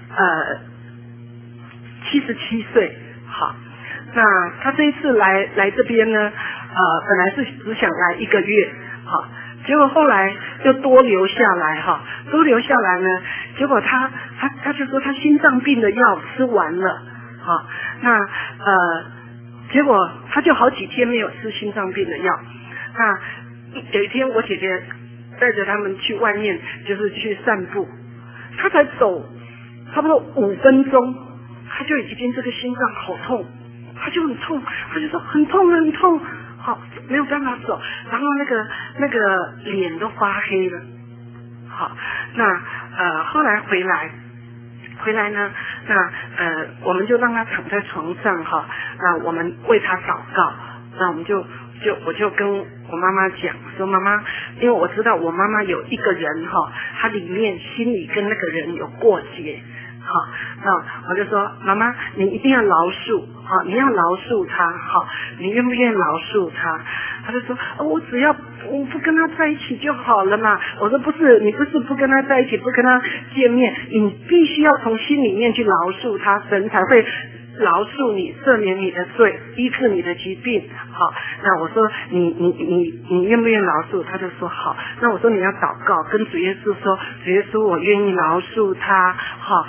77岁，好。那他这一次来这边呢，本来是只想来1个月，好，结果后来又多留下来哈，呢，结果他就说他心脏病的药吃完了，好，那结果他就好几天没有吃心脏病的药，那有一天我姐姐带着他们去外面，就是去散步，他才走差不多5分钟，他就已经这个心脏好痛。他就很痛，他就说很痛，好，没有办法走，然后那个脸都发黑了，好，那后来回来呢，那我们就让他躺在床上哈，那我们为他祷告，那我们我就跟我妈妈讲说，妈妈，因为我知道我妈妈有一个人哈，她里面心里跟那个人有过节。好，那我就说妈妈，你一定要饶恕，好，你要饶恕他，好，你愿不愿意饶恕他？他就说，我只要我不跟他在一起就好了嘛。我说不是，你不是不跟他在一起，不跟他见面，你必须要从心里面去饶恕他，神才会饶恕你，赦免你的罪，医治你的疾病。好，那我说你愿不愿意饶恕？他就说好。那我说你要祷告，跟主耶稣说，主耶稣我愿意饶恕他。好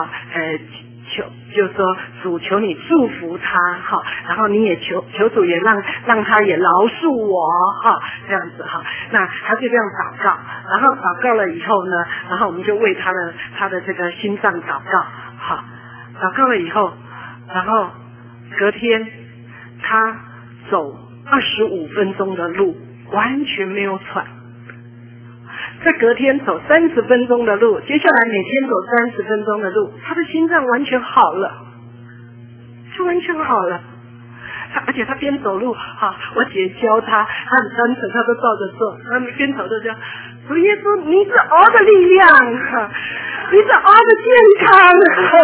就说主求你祝福他，好，然后你也求主也让他也饶恕我，哈，这样子哈。那他就这样祷告，然后祷告了以后呢，然后我们就为他的这个心脏祷告，好，祷告了以后。然后隔天他走25分钟的路，完全没有喘。再隔天走30分钟的路，接下来每天走30分钟的路，他的心脏完全好了，就完全好了。而且他边走路我姐教他，他很单纯，他都照着做，他边走就这样。主耶稣，你是我的力量，你是我的健康，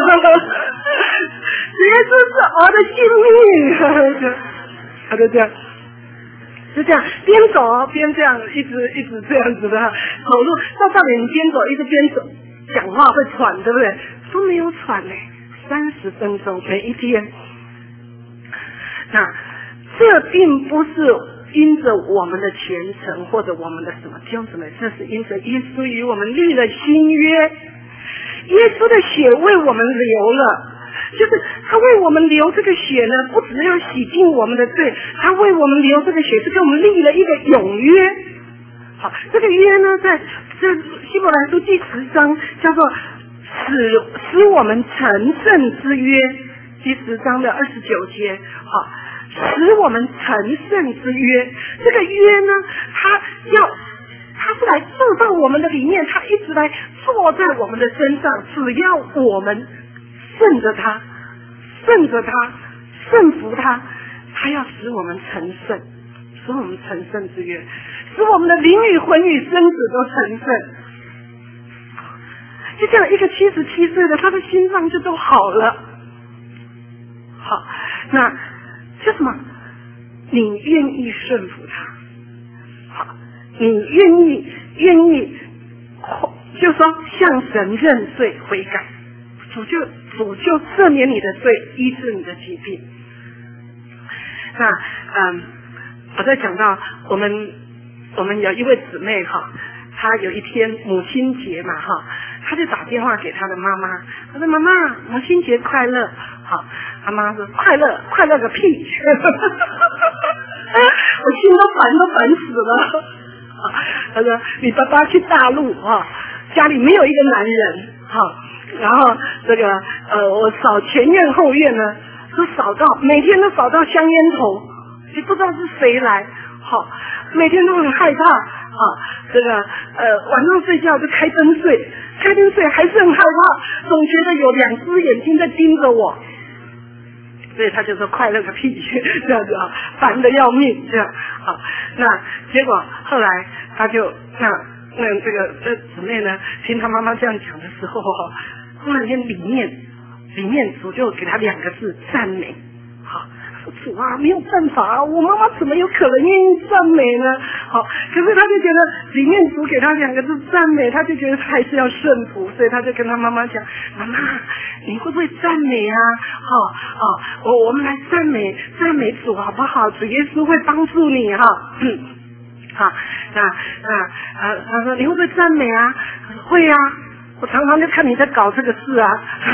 主耶稣是我的性命，他就这样，就这样边走边这样一直这样子的走路，到上面边走一直边走，讲话会喘，对不对？都没有喘呢，30分钟每一天。那这并不是因着我们的虔诚或者我们的什么弟兄姊妹，这是因着耶稣与我们立了新约，耶稣的血为我们流了，就是他为我们流这个血呢，不只要洗净我们的罪，他为我们流这个血是跟我们立了一个永约。好，这个约呢，在这希伯来书第10章叫做使我们成圣之约，第10章的29节。好，使我们成圣之约，这个约呢，他是来住到我们的里面，他一直来坐在我们的身上，只要我们顺着他顺服他，他要使我们成圣，使我们成圣之约，使我们的灵与魂与身子都成圣。就这样，一个77岁的，他的心脏就都好了。好，那就什么？你愿意顺服他，好，你愿意，就说向神认罪悔改，主就赦免你的罪，医治你的疾病。那我在讲到我们有一位姊妹哈，她有一天母亲节嘛哈，她就打电话给她的妈妈，她说妈妈，母亲节快乐。好，她妈说快乐个屁我心都烦死了。她说你爸爸去大陆哈，家里没有一个男人哈，然后这个我扫前院后院呢，都扫到每天都扫到香烟头，也不知道是谁来，好，每天都很害怕啊，这个晚上睡觉就开灯睡还是很害怕，总觉得有2只眼睛在盯着我。所以他就说快乐个屁，这样子啊，烦得要命，这样好。那结果后来他就那这个姊妹呢，听他妈妈这样讲的时候，忽然间里面主就给他2个字赞美。好，主啊，没有办法啊，我妈妈怎么有可能愿意赞美呢？好，可是他就觉得里面主给他2个字赞美，他就觉得他还是要顺服，所以他就跟他妈妈讲，妈妈你会不会赞美啊？我们来赞美主好不好？主耶稣会帮助你哈。好，他说你会不会赞美啊？会啊，我常常就看你在搞这个事啊。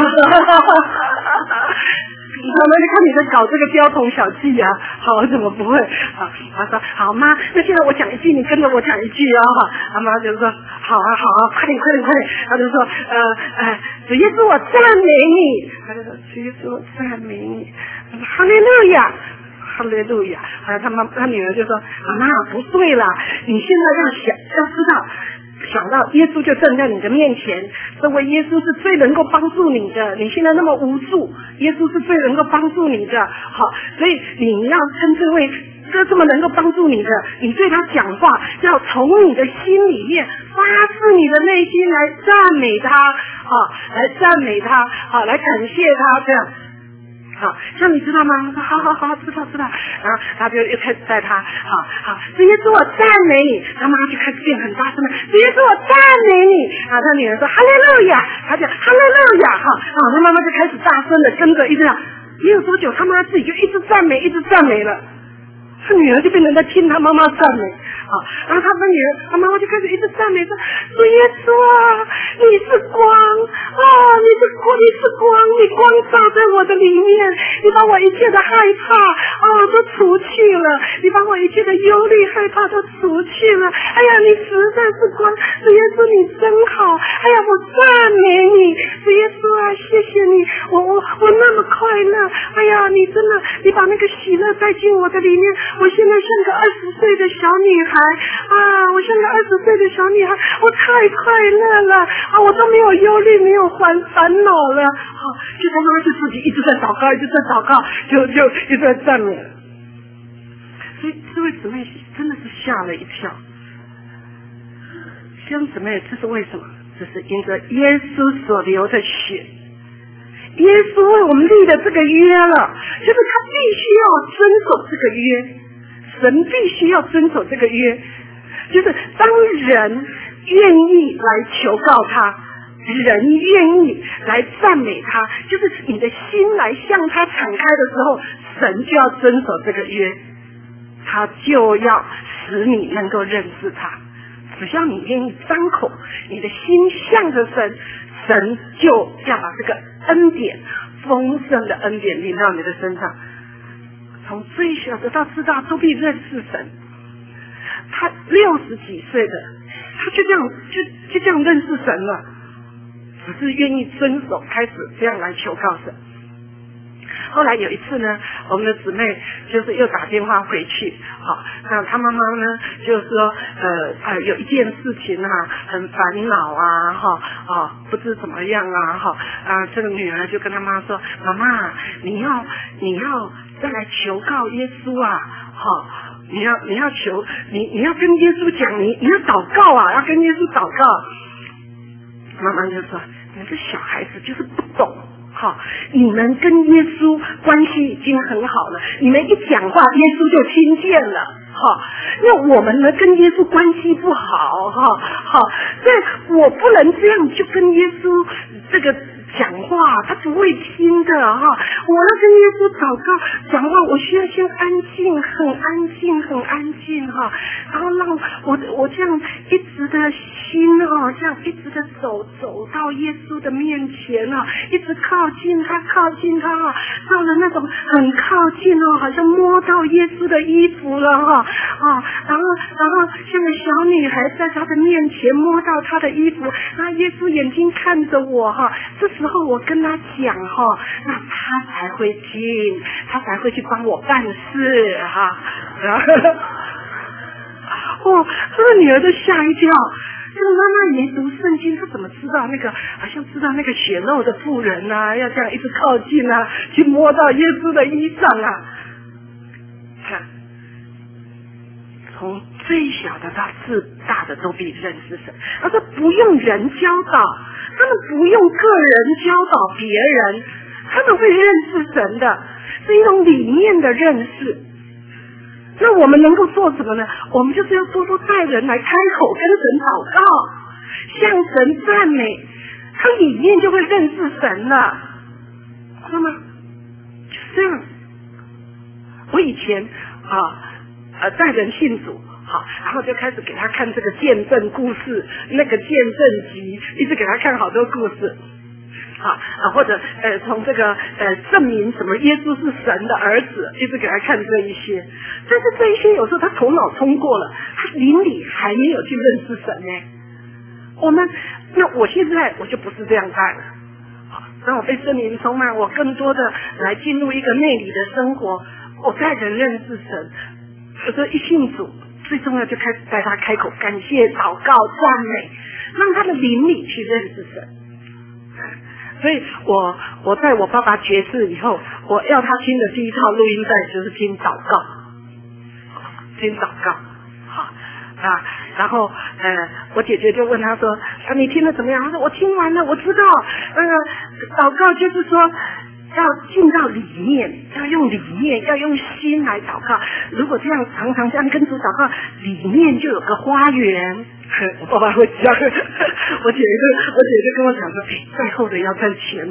我们就看你在搞这个交通小技啊，好，我怎么不会？好，他说好妈，那现在我讲一句，你跟着我讲一句啊。他妈就说好啊，快点。他就说主耶稣我赞美你，他就说主耶稣我赞美你，哈利路亚。好像他女儿就说妈妈不对啦，你现在要知道。想到耶稣就站在你的面前，这位耶稣是最能够帮助你的，你现在那么无助，耶稣是最能够帮助你的。好，所以你要跟这位这么能够帮助你的，你对他讲话要从你的心里面发自你的内心来赞美他，来赞美他，来感谢他，这样。好，像你知道吗？好，知道。然后他就又开始带他，好，主耶稣我赞美你，他妈就开始变很大声了，主耶稣我赞美你，他女儿说哈利路亚，他就哈利路亚，他妈妈就开始大声的跟着一直讲，没有多久他妈自己就一直赞美了。他女儿就变成在听他妈妈赞美，然后他妈妈就开始一直赞美说：“主耶稣啊，你是光你是光，你光照在我的里面，你把我一切的害怕都除去了，你把我一切的忧虑害怕都除去了。哎呀，你实在是光，主耶稣你真好，哎呀，我赞美你，主耶稣啊，谢谢你，我那么快乐，哎呀，你真的，你把那个喜乐带进我的里面。”我现在像个20岁的小女孩我像个20岁的小女孩，我太快乐了我都没有忧虑，没有烦恼了。就他妈就自己一直在祷告，就一直在赞美。所以这位姊妹真的是吓了一跳。弟兄姊妹，这是为什么？这是因着耶稣所流的血。耶稣为我们立的这个约了，就是他必须要遵守这个约，神必须要遵守这个约，就是当人愿意来求告他，人愿意来赞美他，就是你的心来向他敞开的时候，神就要遵守这个约。 他就要使你能够认识他。只要你愿意张口，你的心向着神，神就要把这个恩典，丰盛的恩典临到你的身上。从最小的到最大都必认识神。他60几岁的，他就这样认识神了，只是愿意遵守，开始这样来求告神。后来有一次呢，我们的姊妹就是又打电话回去，那她妈妈呢就是说有一件事情很烦恼啊，不知怎么样啊，这个女儿就跟她妈说，妈妈你要再来求告耶稣啊，你要求你要跟耶稣讲，你要祷告啊，要跟耶稣祷告。妈妈就说，你这小孩子就是不懂。你们跟耶稣关系已经很好了，你们一讲话耶稣就听见了，那我们呢跟耶稣关系不好，所以我不能这样就跟耶稣这个讲话，他不会听的我要跟耶稣祷告讲话，我需要先安静，很安静然后让我这样一直的心这样一直的走到耶稣的面前一直靠近他到了那种很靠近好像摸到耶稣的衣服了然后像个小女孩在他的面前摸到他的衣服，那耶稣眼睛看着我这时候我跟他讲那他才会听，他才会去帮我办事这个女儿就吓一跳，这个妈妈也读圣经，她怎么知道那个好像知道那个血肉的妇人要这样一直靠近去摸到耶稣的衣裳看，从最小的到最大的都必认识神。他说不用人教导，他们不用个人教导别人，他们会认识神的，是一种理念的认识。那我们能够做什么呢？我们就是要多多带人来开口跟神祷告，向神赞美，他里面就会认识神了，知道吗？就这样。我以前带人信主然后就开始给他看这个见证故事，那个见证集，一直给他看好多故事或者从这个证明什么耶稣是神的儿子，一直给他看这一些。但是这一些有时候他头脑通过了，他灵里还没有去认识神呢。那我现在我就不是这样带了。当我被圣灵充满，我更多的来进入一个内里的生活，我带人认识神。有时候一信主，最重要就开始带他开口感谢、祷告、赞美，让他的灵里去认识神。所以我在我爸爸绝志以后，我要他听的第一套录音带就是听祷告，然后我姐姐就问他说你听得怎么样？他说我听完了，我知道祷告就是说要进到里面，要用理念，要用心来祷告。如果这样常常这样跟主祷告，里面就有个花园。我爸爸会讲，我姐就跟我讲说，最后的要赚钱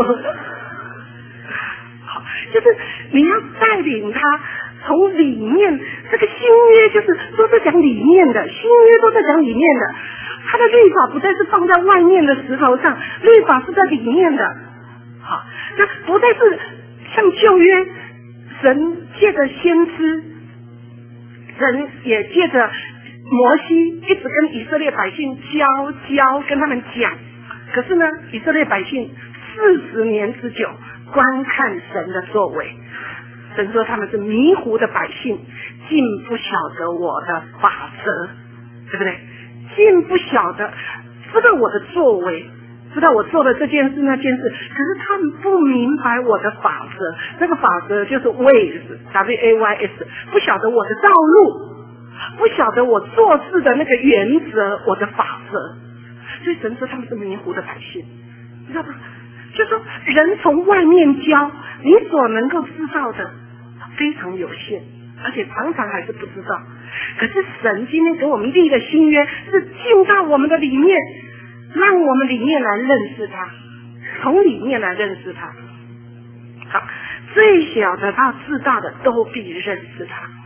好，就是你要带领他从里面，这个新约就是都是讲里面的，新约都在讲里面的。他的律法不再是放在外面的石头上，律法是在里面的。好，那不再是像旧约，神借着先知，神也借着摩西一直跟以色列百姓教，跟他们讲。可是呢，以色列百姓40年之久观看神的作为，神说他们是迷糊的百姓，竟不晓得我的法则，对不对？竟不晓得，知道我的作为，知道我做的这件事那件事，可是他们不明白我的法则。那个法则就是 ways W-A-Y-S， 不晓得我的道路，不晓得我做事的那个原则，我的法则。所以神说他们是迷糊的百姓，你知道吗？就是说人从外面教，你所能够知道的非常有限，而且常常还是不知道。可是神今天给我们立的新约，是进到我们的里面，让我们里面来认识他，从里面来认识他。好，最小的到至大的都必认识他。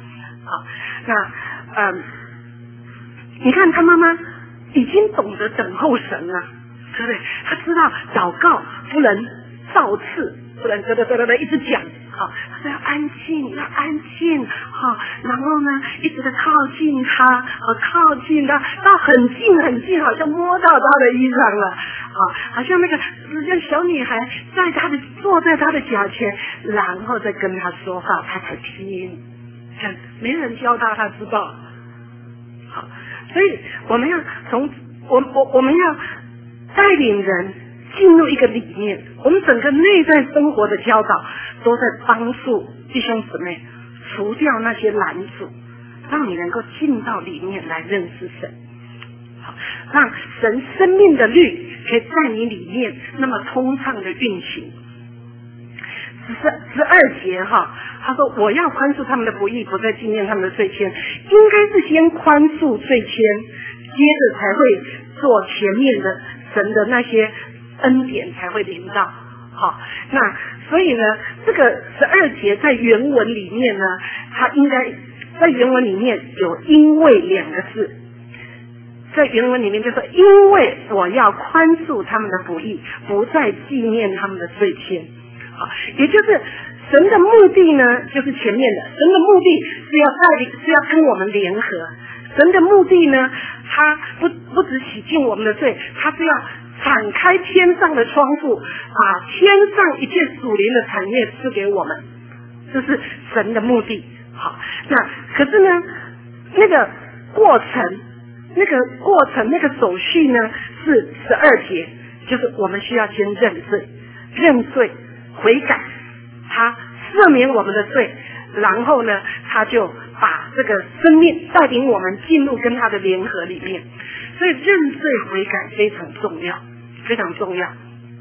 好，那你看他妈妈已经懂得等候神了，对不对？他知道祷告不能造次，不能一直讲，好，他要安静，要安静，好，然后呢，一直的靠近他，靠近他，到很近很近，好像摸到他的衣裳了，好像那个小女孩坐在他的脚前，然后再跟他说话，他才听。看，没人教他，他知道。好，所以我们要我们要带领人进入一个理念，我们整个内在生活的教导都在帮助弟兄姊妹除掉那些拦阻，让你能够进到里面来认识神，好，让神生命的律可以在你里面那么通畅的运行。12节他说我要宽恕他们的不义，不再纪念他们的罪愆，应该是先宽恕罪愆，接着才会做前面的神的那些恩典才会临到。好，那所以呢，这个12节在原文里面呢，它应该在原文里面有因为2个字，在原文里面就说因为我要宽恕他们的不义，不再纪念他们的罪愆。好，也就是神的目的呢，就是前面的，神的目的是要跟我们联合，神的目的呢，他不只洗净我们的罪，他是要展开天上的窗户，把天上一切属灵的产业赐给我们，这是神的目的。好，那可是呢，那个过程那个手续呢是12节，就是我们需要先认罪悔改，他赦免我们的罪，然后呢他就把这个生命带领我们进入跟他的联合里面，所以认罪悔改非常重要，非常重要。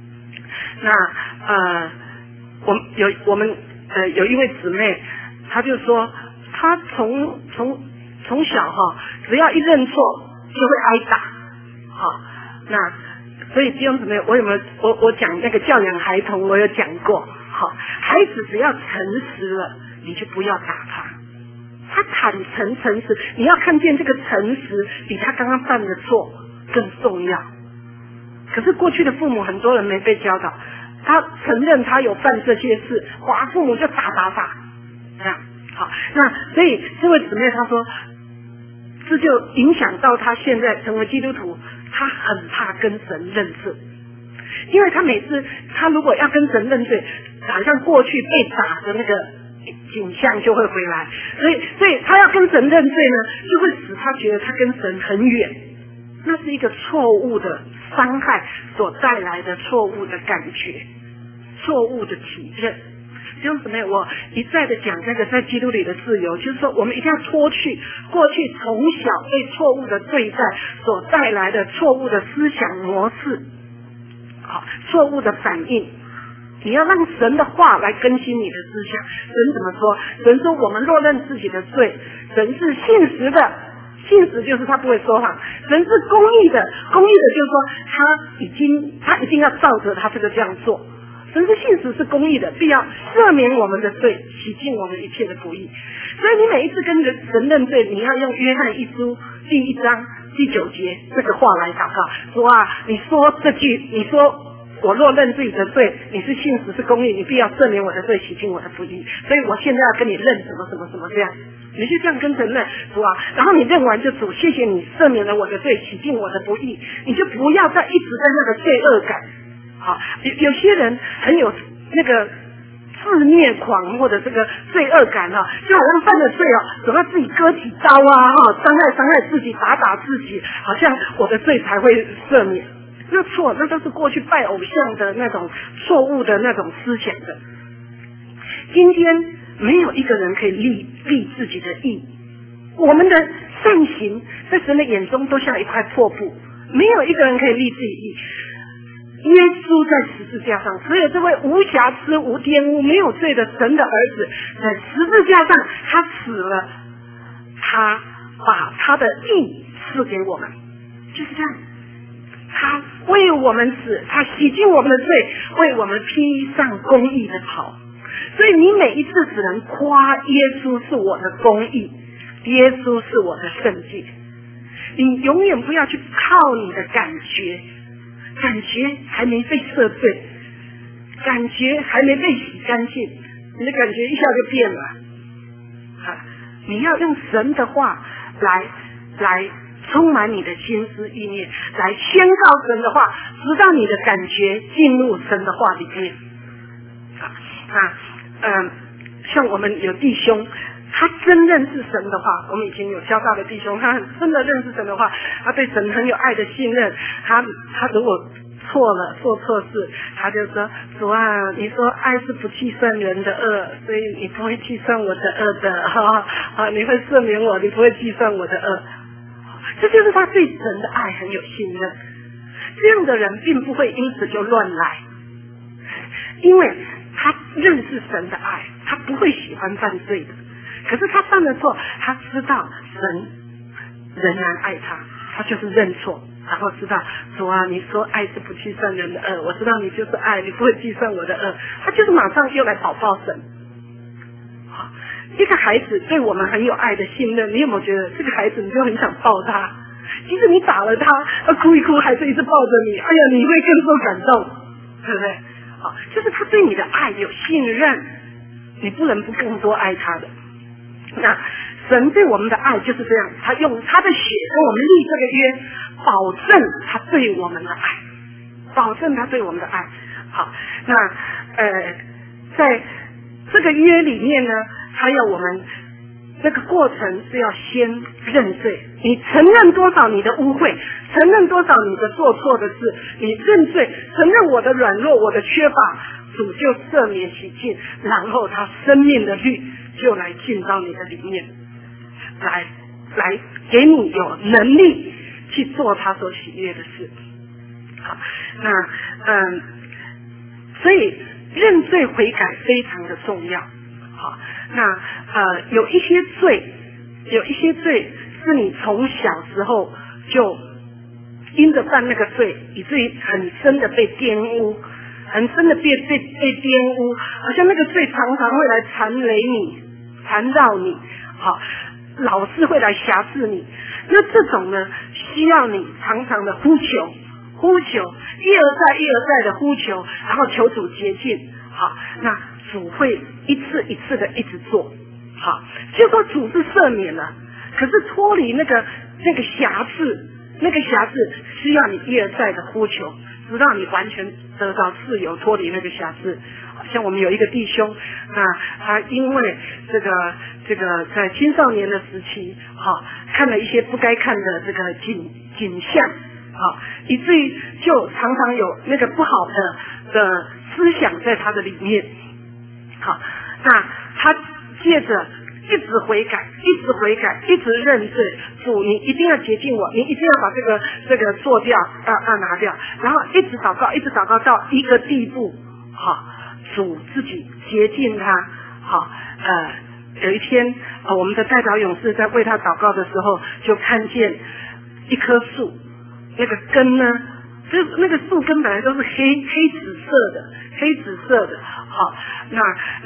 那我们有一位姊妹，她就说她从小只要一认错就会挨打。好，那所以弟兄姊妹，我讲那个教养孩童，我有讲过。好，孩子只要诚实了，你就不要打他。他坦诚诚实，你要看见这个诚实比他刚刚犯的错更重要。可是过去的父母很多人没被教导，他承认他有犯这些事，哇，父母就打，这样。好，那所以这位姊妹她说，这就影响到他现在成为基督徒，他很怕跟神认罪，因为他每次他如果要跟神认罪，好像过去被打的那个景象就会回来，所以他要跟神认罪呢，就会使他觉得他跟神很远，那是一个错误的伤害所带来的错误的感觉，错误的体认。弟兄姊妹，我一再的讲这个在基督里的自由，就是说我们一定要脱去过去从小被错误的对待所带来的错误的思想模式，好，错误的反应。你要让神的话来更新你的思想。神怎么说？神说我们若认自己的罪，神是信实的，信实就是他不会说谎，神是公义的，公义的就是说他一定要照着他这个这样做。神是信实是公义的，必要赦免我们的罪，洗净我们一切的不义。所以你每一次跟神认罪，你要用约翰一书第1章第9节这个话来祷告，说你说这句，你说我若认自己的罪，你是信实是公义，你必要赦免我的罪，洗净我的不义。所以我现在要跟你认什么什么什么这样，你就这样跟神认，主然后你认完就主，谢谢你赦免了我的罪，洗净我的不义，你就不要再一直在那个罪恶感。好，有些人很有那个自虐狂或者这个罪恶感就好像犯了罪总要自己割几刀伤害自己，打自己，好像我的罪才会赦免。那错，那都是过去拜偶像的那种错误的那种思想的。今天没有一个人可以立自己的义，我们的善行在神的眼中都像一块破布，没有一个人可以立自己义。耶稣在十字架上，所有这位无瑕疵无玷污没有罪的神的儿子在十字架上他死了，他把他的义赐给我们，就是这样，他为我们死，他洗净我们的罪，为我们披上公义的袍。所以你每一次只能夸耶稣是我的公义， 耶稣是我的圣洁。你永远不要去靠你的感觉，感觉还没被赦罪，感觉还没被洗干净，你的感觉一下就变了。你要用神的话来充满你的心思意念，来宣告神的话，直到你的感觉进入神的话里面。像我们有弟兄，他真认识神的话，我们已经有教导的弟兄，他真的认识神的话，他对神很有爱的信任。他如果错了做错事，他就说：主啊，你说爱是不计算人的恶，所以你不会计算我的恶的，你会赦免我，你不会计算我的恶。这就是他对神的爱很有信任。这样的人并不会因此就乱来，因为他认识神的爱，他不会喜欢犯罪的。可是他犯了错，他知道神仍然爱他，他就是认错，然后知道主啊，你说爱是不计算人的恶，我知道你就是爱，你不会计算我的恶，他就是马上又来祷告神。一个孩子对我们很有爱的信任，你有没有觉得这个孩子你就很想抱他？即使你打了他，哭一哭还是一直抱着你，哎呀，你会更受感动，对不对？就是他对你的爱有信任，你不能不更多爱他的。那神对我们的爱就是这样，他用他的血跟我们立这个约，保证他对我们的爱，保证他对我们的爱。好，那在这个约里面呢，他要我们这个过程是要先认罪，你承认多少你的污秽，承认多少你的做错的事，你认罪，承认我的软弱，我的缺乏，主就赦免洗净，然后他生命的律就来进到你的里面，来给你有能力去做他所喜悦的事。好，那所以认罪悔改非常的重要。好，那有一些罪是你从小时候就因着犯那个罪，以至于很深的被玷污，很深的被玷污，好像那个罪常常会来缠累你，缠绕你，好，老是会来辖制你。那这种呢，需要你常常的呼求，一而再的呼求，然后求主洁净。好，那主会一次一次的一直做。好，就说主是赦免了，可是脱离那个辖制，需要你一而再的呼求，直到你完全得到自由，脱离那个辖制。像我们有一个弟兄，他因为这个在青少年的时期，看了一些不该看的这个景象，以至于就常常有那个不好的思想在他的里面。好，那他接着一直悔改，一直认罪，主你一定要洁净我，你一定要把这个做掉，要拿掉，然后一直祷告到一个地步，好，主自己洁净他。好，有一天我们的代表勇士在为他祷告的时候，就看见一棵树，那个根呢，就那个树根本来都是黑紫色的。好，那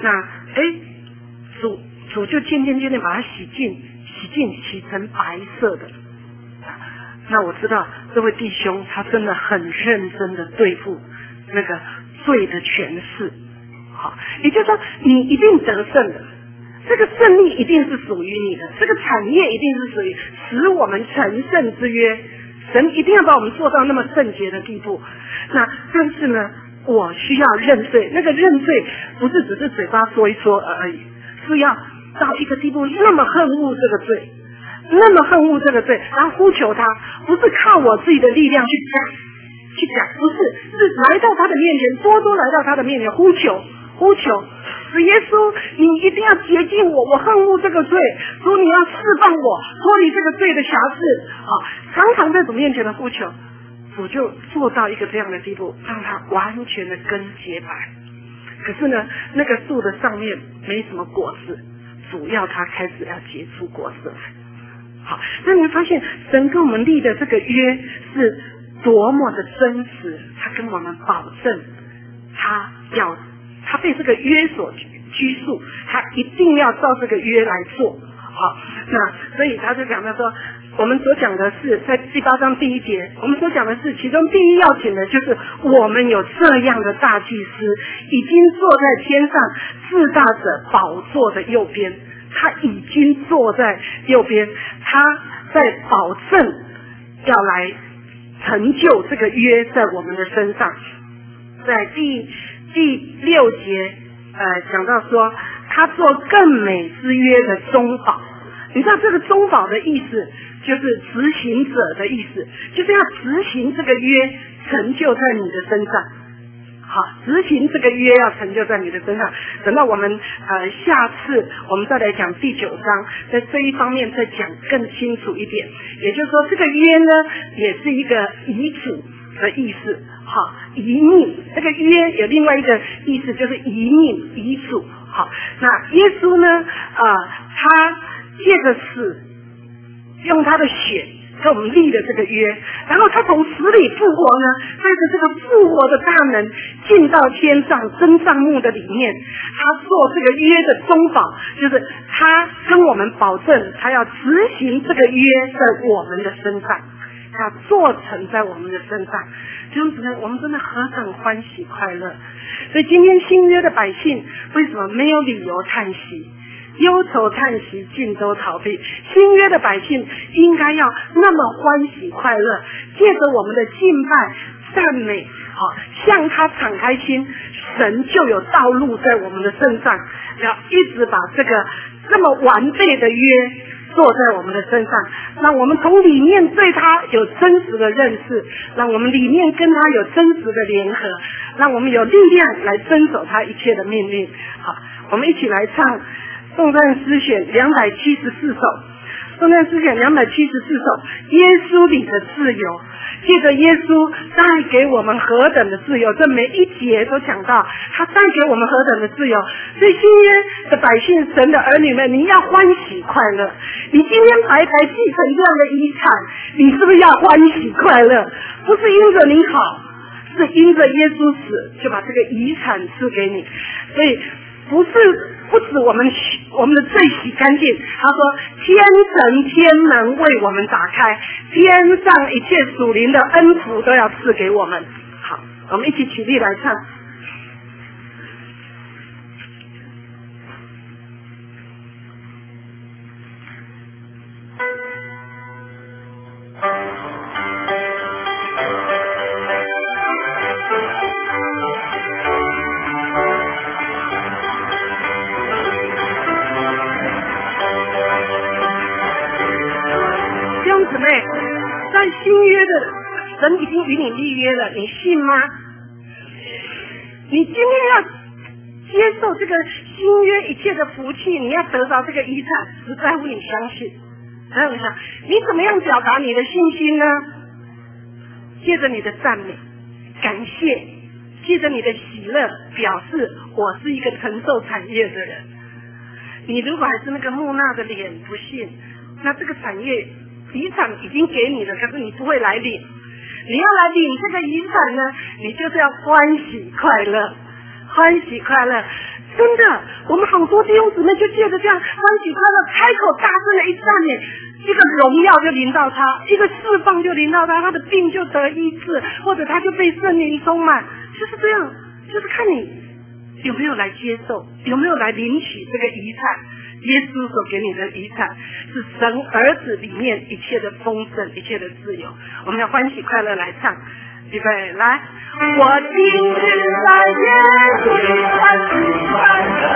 主就渐渐把它洗成白色的。那我知道这位弟兄他真的很认真的对付那个罪的权势。好，也就是说你一定得胜的，这个胜利一定是属于你的，这个产业一定是属于使我们成圣之约，神一定要把我们做到那么圣洁的地步。那但是呢，我需要认罪，那个认罪不是只是嘴巴说一说而已，是要到一个地步那么恨恶这个罪，然后呼求他，不是靠我自己的力量去讲，不是来到他的面前，多来到他的面前呼求，主耶稣，你一定要洁净我恨恶这个罪，主你要释放我，脱离这个罪的辖制。常常在主面前的呼求，主就做到一个这样的地步，让他完全的根结白。可是呢，那个树的上面没什么果子，主要他开始要结出果子来。好，那你会发现神跟我们立的这个约是多么的真实，他跟我们保证他被这个约所拘束，他一定要照这个约来做。 好，那所以他就讲到说，我们所讲的是在第8章第1节，我们所讲的是其中第一要紧的就是我们有这样的大祭司，已经坐在天上至大者宝座的右边，他已经坐在右边，他在保证要来成就这个约在我们的身上。在第6节讲到说，他做更美之约的中保。你知道这个中保的意思就是执行者的意思，就是要执行这个约成就在你的身上。好，执行这个约要成就在你的身上。等到我们下次我们再来讲第9章，在这一方面再讲更清楚一点。也就是说，这个约呢也是一个遗嘱的意思。好，遗命，这个约有另外一个意思，就是遗命、遗嘱。好，那耶稣呢他借着死，用他的血跟我们立了这个约，然后他从死里复活呢，带着这个复活的大能进到天上真帐幕的里面，他做这个约的中保，就是他跟我们保证他要执行这个约在我们的身上，要做成在我们的身上。弟兄姊妹，我们真的何等欢喜快乐。所以今天新约的百姓为什么没有理由叹息，忧愁叹息尽都逃避？新约的百姓应该要那么欢喜快乐，借着我们的敬拜赞美，向他敞开心，神就有道路在我们的身上，要一直把这个这么完备的约坐在我们的身上，让我们从里面对他有真实的认识，让我们里面跟他有真实的联合，让我们有力量来遵守他一切的命令。好，我们一起来唱颂赞诗选274首，颂赞诗选274首，耶稣里的自由。借着耶稣带给我们何等的自由，这每一节都讲到他带给我们何等的自由。所以新约的百姓，神的儿女们，你要欢喜快乐。你今天白白继承这样的遗产，你是不是要欢喜快乐？不是因着你好，是因着耶稣死就把这个遗产赐给你。所以不止我们的罪洗干净，他说天神天门为我们打开，天上一切属灵的恩福都要赐给我们。好，我们一起起立来唱。在新约的神已经与你立约了，你信吗？你今天要接受这个新约一切的福气，你要得到这个遗产，只在乎你相信。还有想，你怎么样表达你的信心呢？借着你的赞美、感谢，借着你的喜乐，表示我是一个承受产业的人。你如果还是那个木讷的脸，不信，那这个产业遗产已经给你了，可是你不会来领。你要来领这个遗产呢，你就是要欢喜快乐，欢喜快乐。真的，我们好多弟兄姊妹就借着这样欢喜快乐，开口大声的一赞美，一个荣耀就临到他，一个释放就临到他，他的病就得医治，或者他就被圣灵充满，就是这样，就是看你有没有来接受，有没有来领取这个遗产。耶稣所给你的遗产是神儿子里面一切的丰盛，一切的自由。我们要欢喜快乐来唱，预备来，我今日在耶稣欢喜快乐。